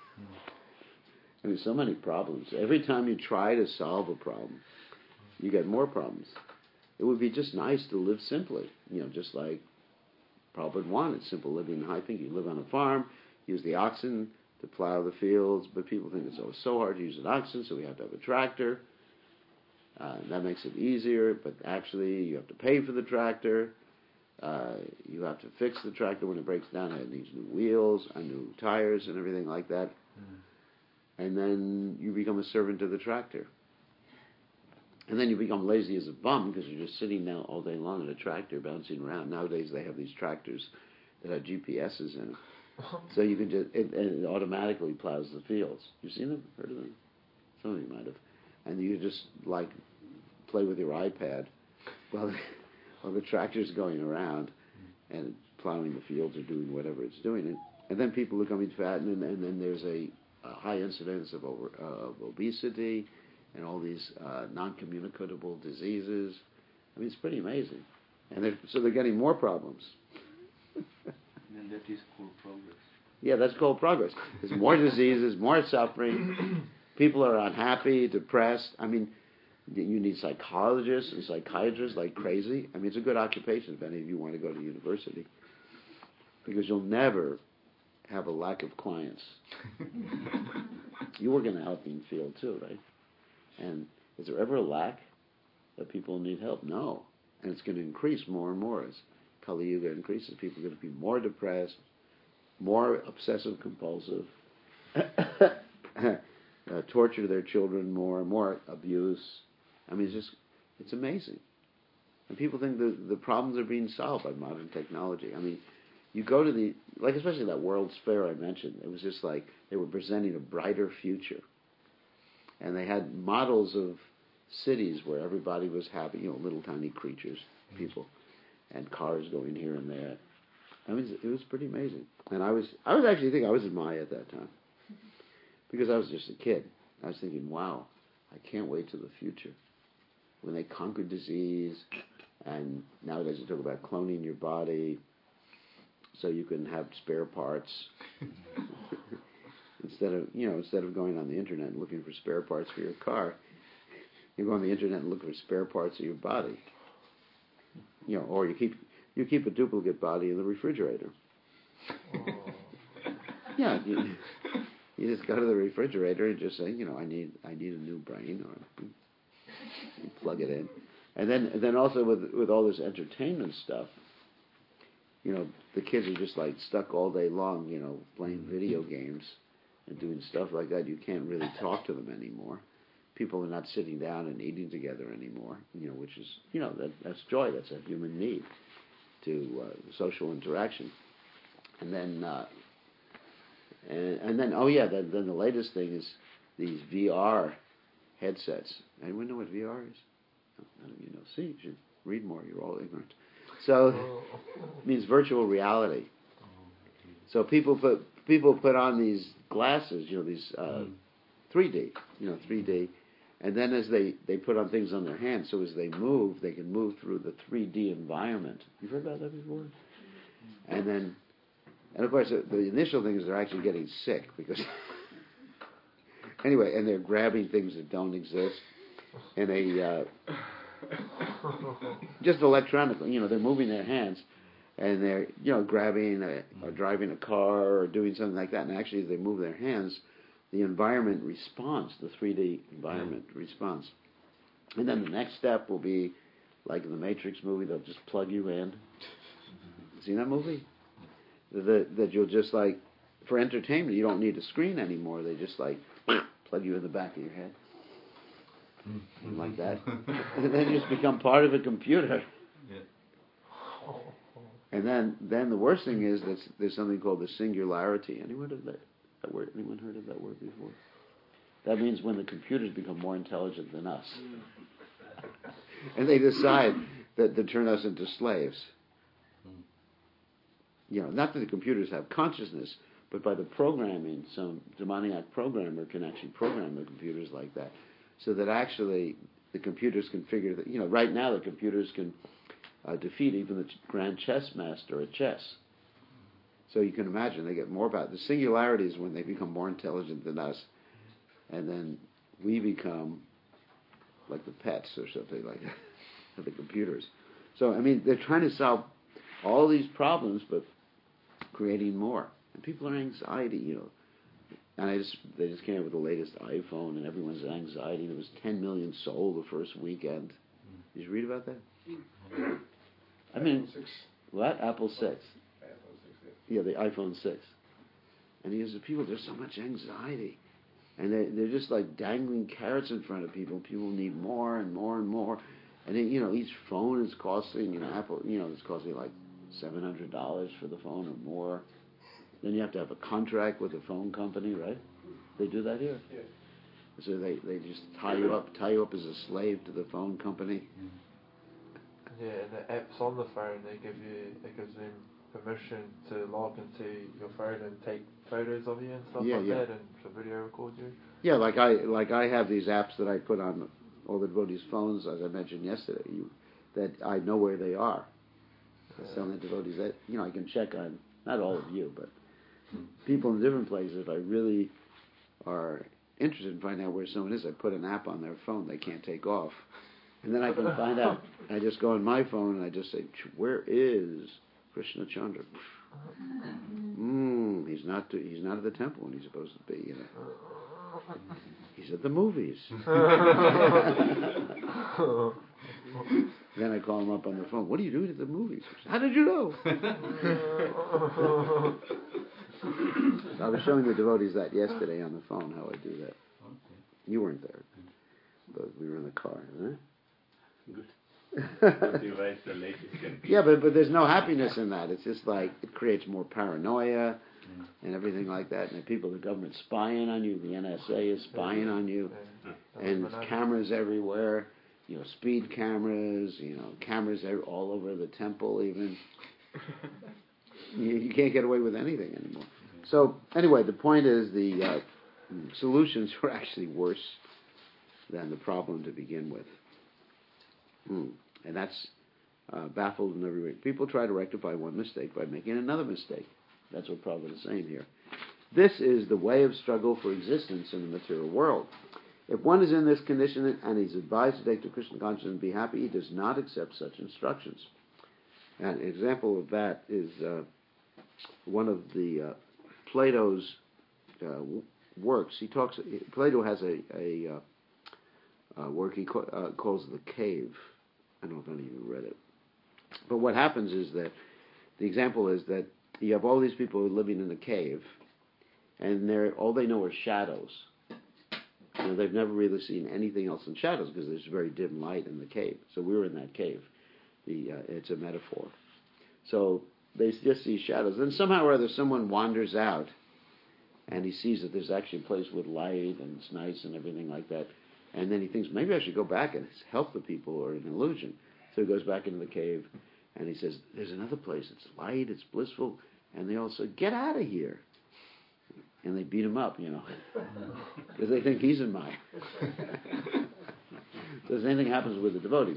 I mean, so many problems. Every time you try to solve a problem, you get more problems. It would be just nice to live simply, just like Prabhupada wanted, simple living. I think you live on a farm, use the oxen to plow the fields, but people think it's so hard to use an oxen, so we have to have a tractor. That makes it easier, but actually you have to pay for the tractor. You have to fix the tractor when it breaks down. It needs new wheels and new tires and everything like that. And then you become a servant to the tractor. And then you become lazy as a bum because you're just sitting down all day long in a tractor bouncing around. Nowadays they have these tractors that have GPSs in them. So you can just, it automatically plows the fields. You've seen them? Heard of them? Some of you might have. And you just, like, play with your iPad while the tractor's going around and plowing the fields or doing whatever it's doing. And then people are becoming fat, and then there's a high incidence of obesity and all these non-communicable diseases. I mean, it's pretty amazing. And so they're getting more problems. And that is called progress. Yeah, that's called progress. There's more diseases, more suffering. People are unhappy, depressed. I mean, you need psychologists and psychiatrists like crazy. I mean, it's a good occupation if any of you want to go to university, because you'll never have a lack of clients. You work in the helping field too, right? And is there ever a lack that people need help? No. And it's going to increase more and more as Kali Yuga increases. People are going to be more depressed, more obsessive compulsive, torture their children more abuse. I mean, it's amazing. And people think the problems are being solved by modern technology. I mean, you go to especially that World's Fair I mentioned, it was just like they were presenting a brighter future. And they had models of cities where everybody was happy, little tiny creatures, people, and cars going here and there. I mean, it was pretty amazing. And I was actually thinking I was in Maya at that time, because I was just a kid. I was thinking, wow, I can't wait to the future when they conquer disease. And nowadays they talk about cloning your body so you can have spare parts instead of going on the internet and looking for spare parts for your car. You go on the internet and look for spare parts of your body. Or you keep a duplicate body in the refrigerator. Yeah, you just go to the refrigerator and just say, I need a new brain, or you plug it in. And then also with all this entertainment stuff, the kids are just like stuck all day long, playing video games and doing stuff like that. You can't really talk to them anymore. People are not sitting down and eating together anymore, which is, that's joy. That's a human need to social interaction. And then, then the latest thing is these VR headsets. Anyone know what VR is? None of you know. See, you should read more. You're all ignorant. So it means virtual reality. So people put on these glasses, these 3D, 3D. And then as they put on things on their hands, so as they move, they can move through the 3D environment. You've heard about that before? And of course, the initial thing is they're actually getting sick because... Anyway, and they're grabbing things that don't exist. And just electronically, they're moving their hands. And they're, grabbing or driving a car or doing something like that. And actually, as they move their hands, the environment responds, the 3D environment responds. And then the next step will be, like in the Matrix movie, they'll just plug you in. Seen that movie? That you'll just like, for entertainment, you don't need a screen anymore. They just like plug you in the back of your head. Like that. And then you just become part of a computer. Yeah. And then the worst thing is that there's something called the singularity. Anyone heard of that word? Anyone heard of that word before? That means when the computers become more intelligent than us. And they decide that to turn us into slaves. Not that the computers have consciousness, but by the programming, some demoniac programmer can actually program the computers like that. So that actually the computers can figure that, right now the computers can defeat even the grand chess master at chess. So you can imagine they get more about it. The singularity is when they become more intelligent than us, and then we become like the pets or something like that of the computers. So, I mean, they're trying to solve all these problems, but creating more. And people are anxiety, And they just came up with the latest iPhone, and everyone's anxiety. There was 10 million sold the first weekend. Did you read about that? I mean, what? Apple 6. Yeah, the iPhone 6. And people, there's so much anxiety. And they're just like dangling carrots in front of people. People need more and more and more. And then, each phone is costing, Apple, it's costing like $700 for the phone or more. Then you have to have a contract with the phone company, right? They do that here. Yeah. So they just tie you up as a slave to the phone company. Yeah, and the apps on the phone, it gives them permission to log into your phone and take photos of you and stuff that, and to video record you. Yeah, like I have these apps that I put on all the devotees' phones, as I mentioned yesterday, that I know where they are. Some of the devotees that I can check on, not all of you, but people in different places. If I really are interested in finding out where someone is, I put an app on their phone they can't take off, and then I can find out. I just go on my phone and I just say, "Where is Krishna Chandra?" He's not at the temple when he's supposed to be. He's at the movies. Then I call him up on the phone. What are you doing at the movies? How did you know? I was showing the devotees that yesterday on the phone, how I do that. You weren't there, but we were in the car. Huh? Good. Device the latest. Yeah, but there's no happiness in that. It's just like it creates more paranoia and everything like that. And the government's spying on you. The NSA is spying on you, and there's cameras everywhere. Speed cameras. Cameras all over the temple. Even you can't get away with anything anymore. So anyway, the point is the solutions were actually worse than the problem to begin with. And that's baffled in every way. People try to rectify one mistake by making another mistake. That's what Prabhupada is saying here. This is the way of struggle for existence in the material world. If one is in this condition and he's advised to take to Krishna consciousness and be happy, he does not accept such instructions. And an example of that is one of the Plato's works. Plato has a work he calls The Cave. I don't know if any of you read it. But what happens is that the example is that you have all these people living in a cave, and all they know are shadows. They've never really seen anything else than shadows because there's very dim light in the cave. So we were in that cave. It's a metaphor. So they just see shadows. Then somehow or other someone wanders out, and he sees that there's actually a place with light, and it's nice and everything like that. And then he thinks, maybe I should go back and help the people, or an illusion. So he goes back into the cave, and he says, there's another place. It's light, it's blissful. And they all say, get out of here. And they beat him up, because they think he's in Maya. So the same thing happens with the devotees.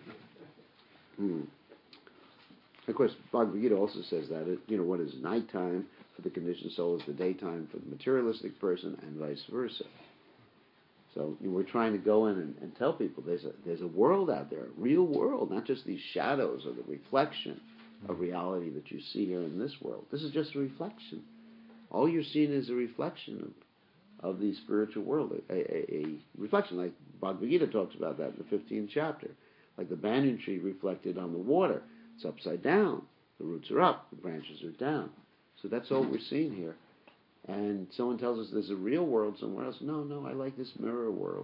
Of course, Bhagavad Gita also says that, what is nighttime for the conditioned soul is the daytime for the materialistic person, and vice versa. So we're trying to go in and tell people there's a world out there, a real world, not just these shadows or the reflection of reality that you see here in this world. This is just a reflection. All you're seeing is a reflection of the spiritual world, a reflection, like Bhagavad Gita talks about that in the 15th chapter. Like the banyan tree reflected on the water. It's upside down. The roots are up, the branches are down. So that's all we're seeing here. And someone tells us there's a real world somewhere else. No, I like this mirror world.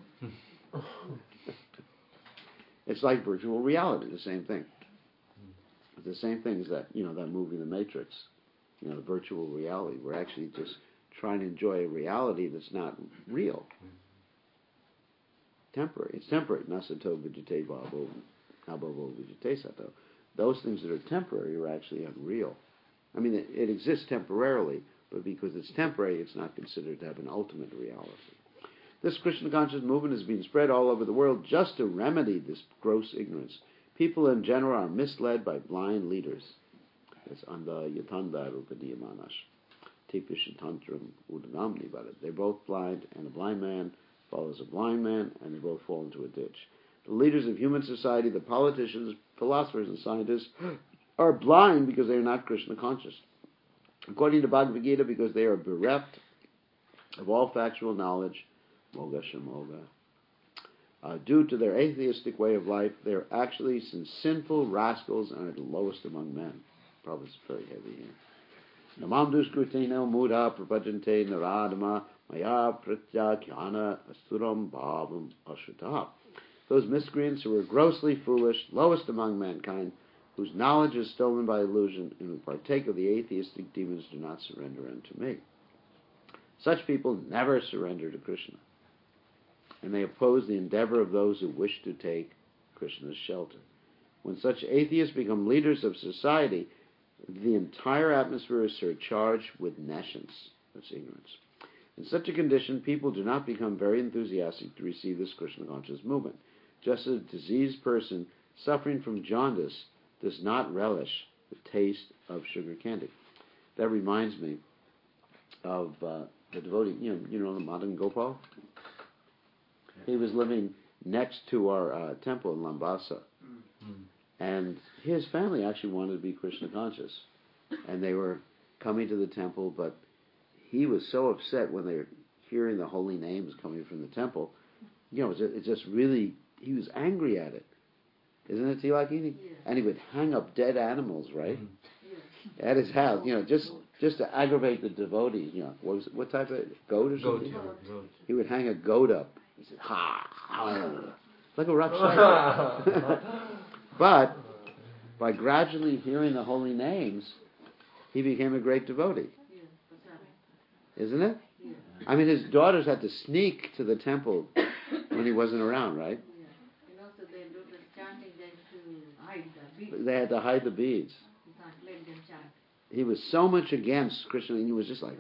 It's like virtual reality, the same thing. The same thing as that movie, The Matrix. The virtual reality. We're actually just trying to enjoy a reality that's not real. Temporary. It's temporary. Nasato vijite bhavo, abhavo vijite sato. Those things that are temporary are actually unreal. I mean, it exists temporarily, but because it's temporary, it's not considered to have an ultimate reality. This Krishna conscious movement is being spread all over the world just to remedy this gross ignorance. People in general are misled by blind leaders. It's anda yatanda rupadiyamanash. Tepish tantram udanamni bharat. They're both blind, and a blind man follows a blind man, and they both fall into a ditch. The leaders of human society, the politicians, philosophers, and scientists are blind because they are not Krishna conscious. According to Bhagavad Gita, because they are bereft of all factual knowledge, moga shamoga, due to their atheistic way of life, they are actually some sinful rascals and are the lowest among men. Probably it's very heavy here. Namam duskrutena mudha prapajante naradama maya pratya kyana asuram bhavam ashutah. Those miscreants who are grossly foolish, lowest among mankind, whose knowledge is stolen by illusion and who partake of the atheistic demons do not surrender unto me. Such people never surrender to Krishna, and they oppose the endeavor of those who wish to take Krishna's shelter. When such atheists become leaders of society, the entire atmosphere is surcharged with nescience, that's ignorance. In such a condition, people do not become very enthusiastic to receive this Krishna conscious movement, just as a diseased person suffering from jaundice does not relish the taste of sugar candy. That reminds me of the devotee, you know the Madan Gopal? He was living next to our temple in Lambasa. And his family actually wanted to be Krishna conscious. And they were coming to the temple, but he was so upset when they were hearing the holy names coming from the temple. It just really, he was angry at it. Isn't it, Tilakini? Yeah. And he would hang up dead animals, right? At his house, just to aggravate the devotees. What type of goat or something? Goat. He would hang a goat up. He said, like a Rakshasa. But by gradually hearing the holy names, he became a great devotee. Isn't it? I mean, his daughters had to sneak to the temple when he wasn't around, right? And also they do the chanting, they to hide the beads. They had to hide the beads. You can't let them chant. He was so much against Krishna, and he was just like,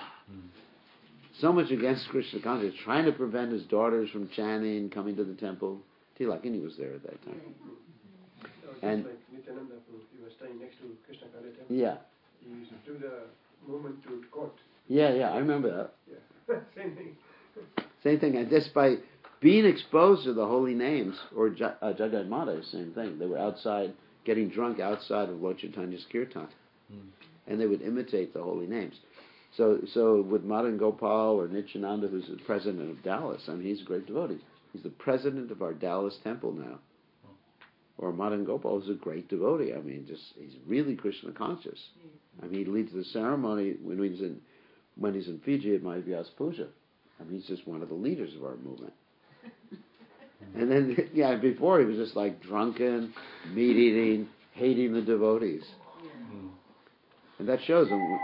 so much against Krishna consciousness, trying to prevent his daughters from chanting, coming to the temple. Tilakini was there at that time. And like Nityananda, he was staying next to Krishna Kali temple. Yeah. He used to do the movement to court. Yeah, I remember that. Yeah, same thing. Same thing, and just by being exposed to the holy names, or Jagat Mata, same thing. They were outside, getting drunk outside of Lord Chaitanya's kirtan. And they would imitate the holy names. So with Madan Gopal or Nityananda, who's the president of Dallas, I mean, he's a great devotee. He's the president of our Dallas temple now. Or Madan Gopal is a great devotee. I mean, he's really Krishna conscious. I mean, he leads the ceremony when he's in Fiji at my Vyas Puja. I mean, he's just one of the leaders of our movement. And then, before he was just like drunken, meat eating, hating the devotees. And that shows him.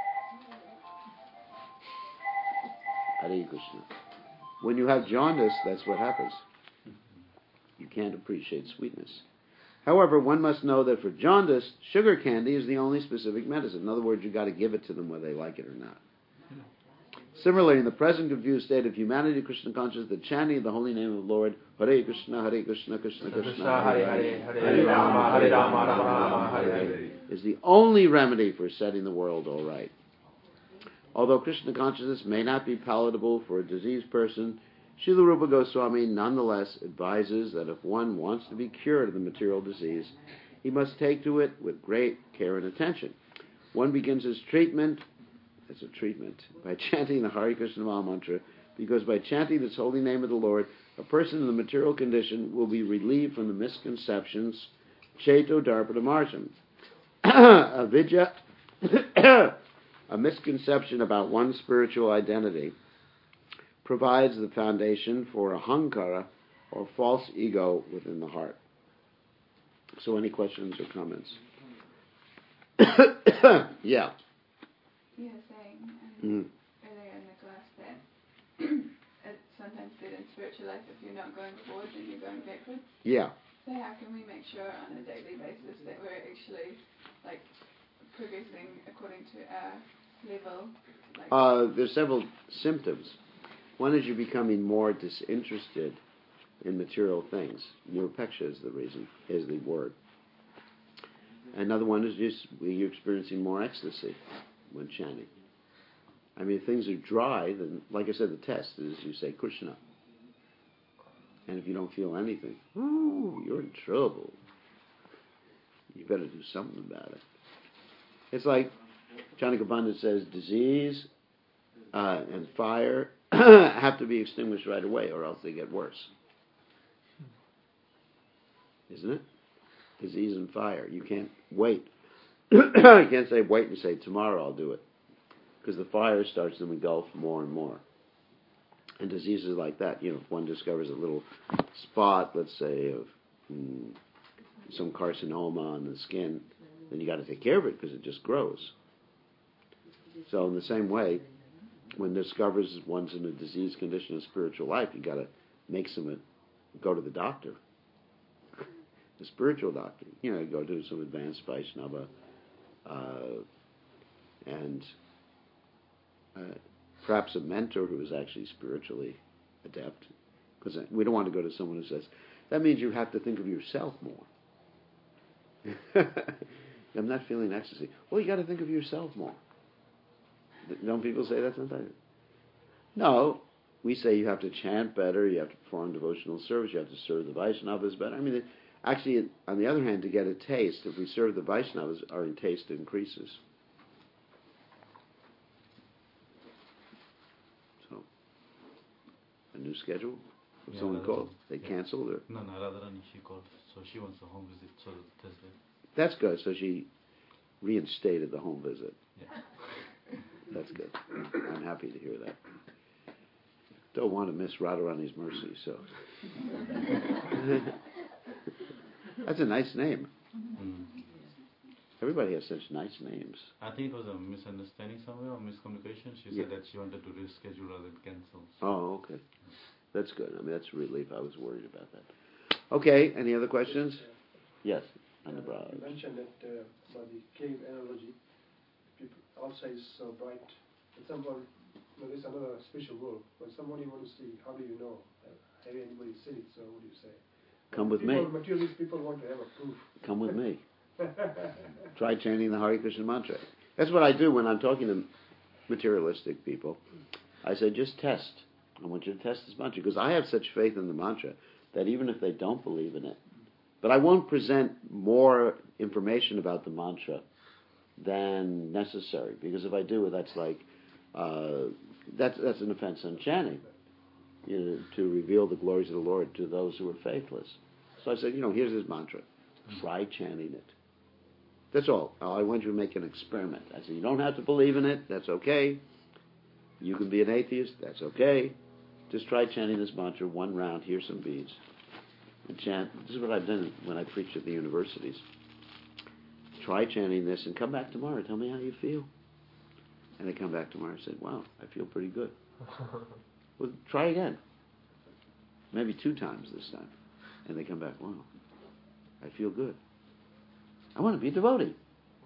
Hare Krishna. When you have jaundice, that's what happens. You can't appreciate sweetness. However, one must know that for jaundice, sugar candy is the only specific medicine. In other words, you've got to give it to them whether they like it or not. Similarly, in the present confused state of humanity, Krishna consciousness, the chanting of the holy name of the Lord, Hare Krishna, Krishna Krishna, Hare Hare, Hare Rama, Rama Hare, is the only remedy for setting the world all right. Although Krishna consciousness may not be palatable for a diseased person, Srila Rupa Goswami nonetheless advises that if one wants to be cured of the material disease, he must take to it with great care and attention. One begins his treatment, by chanting the Hare Krishna Maha Mantra, because by chanting this holy name of the Lord, a person in the material condition will be relieved from the misconceptions, Cheto Darpada Marjam. Avidya, a misconception about one's spiritual identity, provides the foundation for ahankara, or false ego, within the heart. So any questions or comments? Yeah. You were saying earlier in the class that it's sometimes good in spiritual life if you're not going forward and you're going backwards. Yeah. So how can we make sure on a daily basis that we're actually progressing according to our level? There's several symptoms. One is you're becoming more disinterested in material things. Nirupeksha is the word. Another one is just you're experiencing more ecstasy when chanting. I mean, if things are dry, then, like I said, the test is you say Krishna. And if you don't feel anything, you're in trouble. You better do something about it. It's like Chanaka Pandit says, disease and fire have to be extinguished right away, or else they get worse. Isn't it? Disease and fire. You can't wait. You can't say wait and say tomorrow I'll do it, because the fire starts to engulf more and more. And diseases like that, if one discovers a little spot, let's say, of some carcinoma on the skin, then you got to take care of it because it just grows. So in the same way, when discovers one's in a disease condition of spiritual life, you got to make some go to the doctor, the spiritual doctor. Go to some advanced Vaishnava, and perhaps a mentor who is actually spiritually adept. Because we don't want to go to someone who says, that means you have to think of yourself more. I'm not feeling ecstasy. Well, you got to think of yourself more. Don't people say that sometimes? No, we say you have to chant better, you have to perform devotional service, you have to serve the Vaishnavas better. I mean, actually, on the other hand, to get a taste, if we serve the Vaishnavas, our taste increases. So, a new schedule? If someone called, they canceled or? No, Radharani, she called, so she wants a home visit, so Thursday. That's good, so she reinstated the home visit. Yeah. That's good. I'm happy to hear that. Don't want to miss Radharani's mercy, so. That's a nice name. Everybody has such nice names. I think it was a misunderstanding somewhere or miscommunication. She said that she wanted to reschedule rather than cancel. So. Oh, okay. That's good. I mean, that's a relief. I was worried about that. Okay, any other questions? Yes, on the brow. You mentioned that about the cave analogy, people outside is so bright, and someone, there's another special rule. When somebody wants to see, how do you know? Have anybody seen it? So what do you say? Come with me. Materialist people want to have a proof. Come with me. Try chanting the Hare Krishna mantra. That's what I do when I'm talking to materialistic people. I say, just test. I want you to test this mantra, because I have such faith in the mantra that even if they don't believe in it, but I won't present more information about the mantra than necessary, because if I do, that's like that's an offense on chanting, to reveal the glories of the Lord to those who are faithless. So I said, here's this mantra. Try chanting it. That's all. I want you to make an experiment. I said, you don't have to believe in it. That's okay. You can be an atheist. That's okay. Just try chanting this mantra one round. Here's some beads. And chant. This is what I've done when I preach at the universities. Try chanting this and come back tomorrow. Tell me how you feel. And they come back tomorrow and say, wow, I feel pretty good. Well, try again. Maybe 2 times this time. And they come back, wow, I feel good. I want to be a devotee.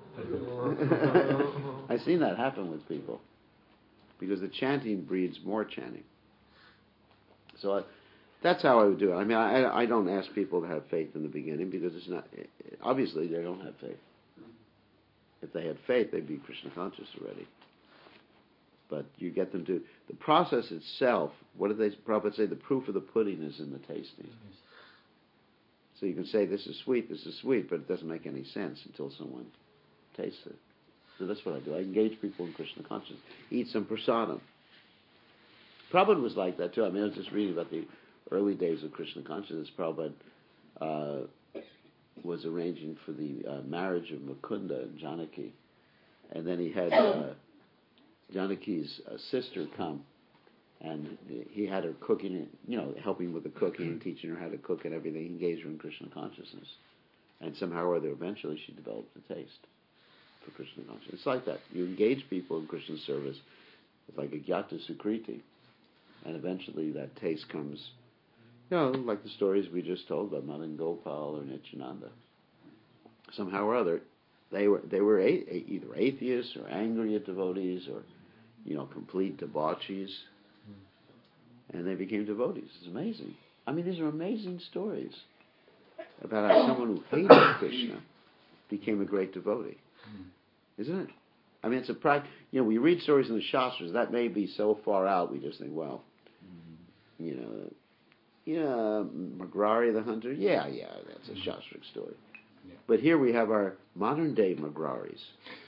I've seen that happen with people. Because the chanting breeds more chanting. So that's how I would do it. I mean, I don't ask people to have faith in the beginning, because it's not, obviously they don't have faith. If they had faith, they'd be Krishna conscious already. But you get them to, the process itself, what did Prabhupada say? The proof of the pudding is in the tasting. So you can say, this is sweet, but it doesn't make any sense until someone tastes it. So that's what I do. I engage people in Krishna consciousness. Eat some prasadam. Prabhupada was like that too. I mean, I was just reading about the early days of Krishna consciousness. Prabhupada was arranging for the marriage of Mukunda and Janaki. And then he had Janaki's sister come. And he had her cooking, helping with the cooking, teaching her how to cook and everything. He engaged her in Krishna consciousness. And somehow or other, eventually she developed a taste for Krishna consciousness. It's like that. You engage people in Krishna service. It's like a gyata sukriti. And eventually that taste comes, like the stories we just told about Madan Gopal or Nityananda. Somehow or other, they were either atheists or angry at devotees or, complete debauchees. And they became devotees. It's amazing. I mean, these are amazing stories about how someone who hated Krishna became a great devotee. Isn't it? I mean, it's a practice. We read stories in the Shastras. That may be so far out, we just think, well, Magrari the hunter, that's a Shastric story. Yeah. But here we have our modern day Magraris.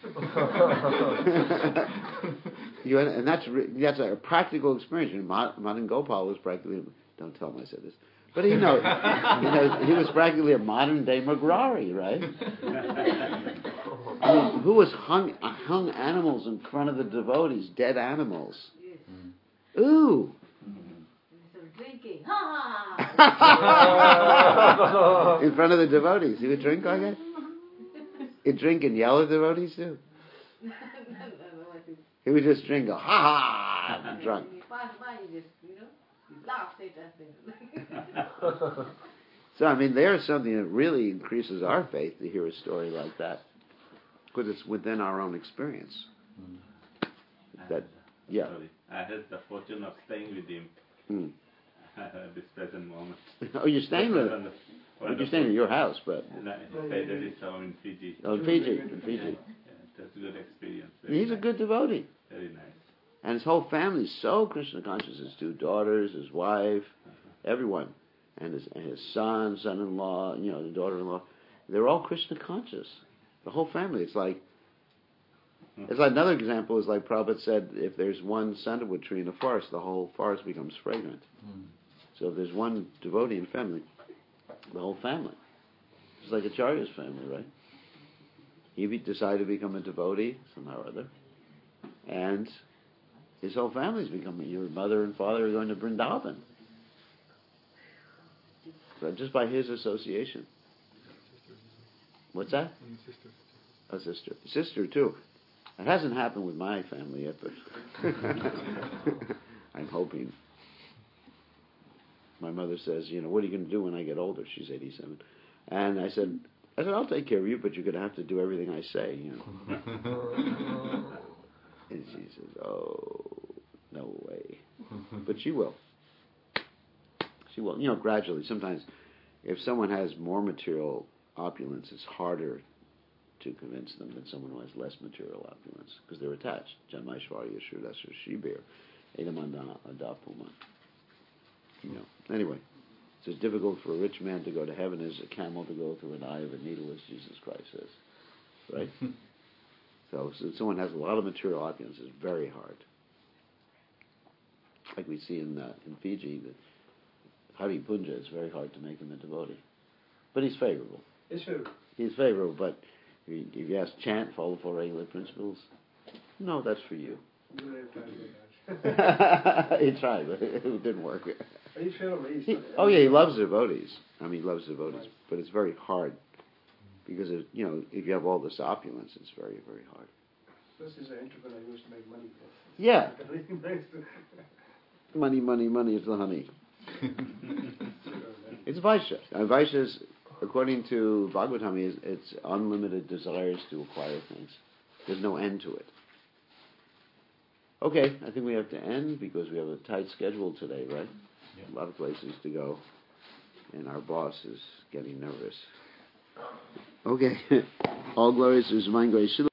And that's a practical experience. Madan Gopal was practically, don't tell him I said this, but he was practically a modern day Magrari, right? I mean, who was hung animals in front of the devotees, dead animals? Ooh. Drinking. Ha! In front of the devotees. He would drink like that? He'd drink and yell at devotees too? He would just drink, go, ha ha, drunk. So, I mean, there's something that really increases our faith to hear a story like that. Because it's within our own experience. That, yeah. Sorry. I had the fortune of staying with him at this present moment. Oh, you're staying with him? You're staying in your house, but... No, he stayed at his home in Fiji. Oh, in Fiji. Yeah, that's a good experience. He's a good devotee. Very nice. And his whole family's so Krishna conscious. His 2 daughters, his wife, everyone. And his son, son-in-law, the daughter-in-law. They're all Krishna conscious. The whole family. It's like another example is like Prabhupada said, if there's one sandalwood tree in a forest, the whole forest becomes fragrant. So if there's one devotee in family, the whole family. It's like Acharya's family, right? He decided to become a devotee somehow or other. And his whole family's becoming, your mother and father are going to Vrindavan. So just by his association. What's that? A sister. Sister too. It hasn't happened with my family yet, but I'm hoping. My mother says, what are you going to do when I get older? She's 87. And I said, I'll take care of you, but you're going to have to do everything I say, And she says, oh, no way. But she will. She will. Gradually. Sometimes if someone has more material opulence, it's harder to convince them than someone who has less material opulence, because they're attached. Janmaishvarya Shuradasra Shibir Edamanda Adapuman. Anyway, so it's difficult for a rich man to go to heaven as a camel to go through an eye of a needle, as Jesus Christ says. Right? So someone has a lot of material opulence, it's very hard. Like we see in Fiji, that Hari Punja, it's very hard to make him a devotee. But he's favorable. It's true. He's favorable, but if you ask chant, follow 4 regular principles, no, that's for you. He tried, but it didn't work. He loves devotees. He loves devotees, but it's very hard because if you have all this opulence, it's very, very hard. This is an entrepreneur who wants to make money. Yeah. Money is the honey. It's Vaishya. Vaishya's, according to Bhagavatam, it's unlimited desires to acquire things. There's no end to it. Okay, I think we have to end because we have a tight schedule today, right? Yeah. A lot of places to go. And our boss is getting nervous. Okay. All glories to His divine grace.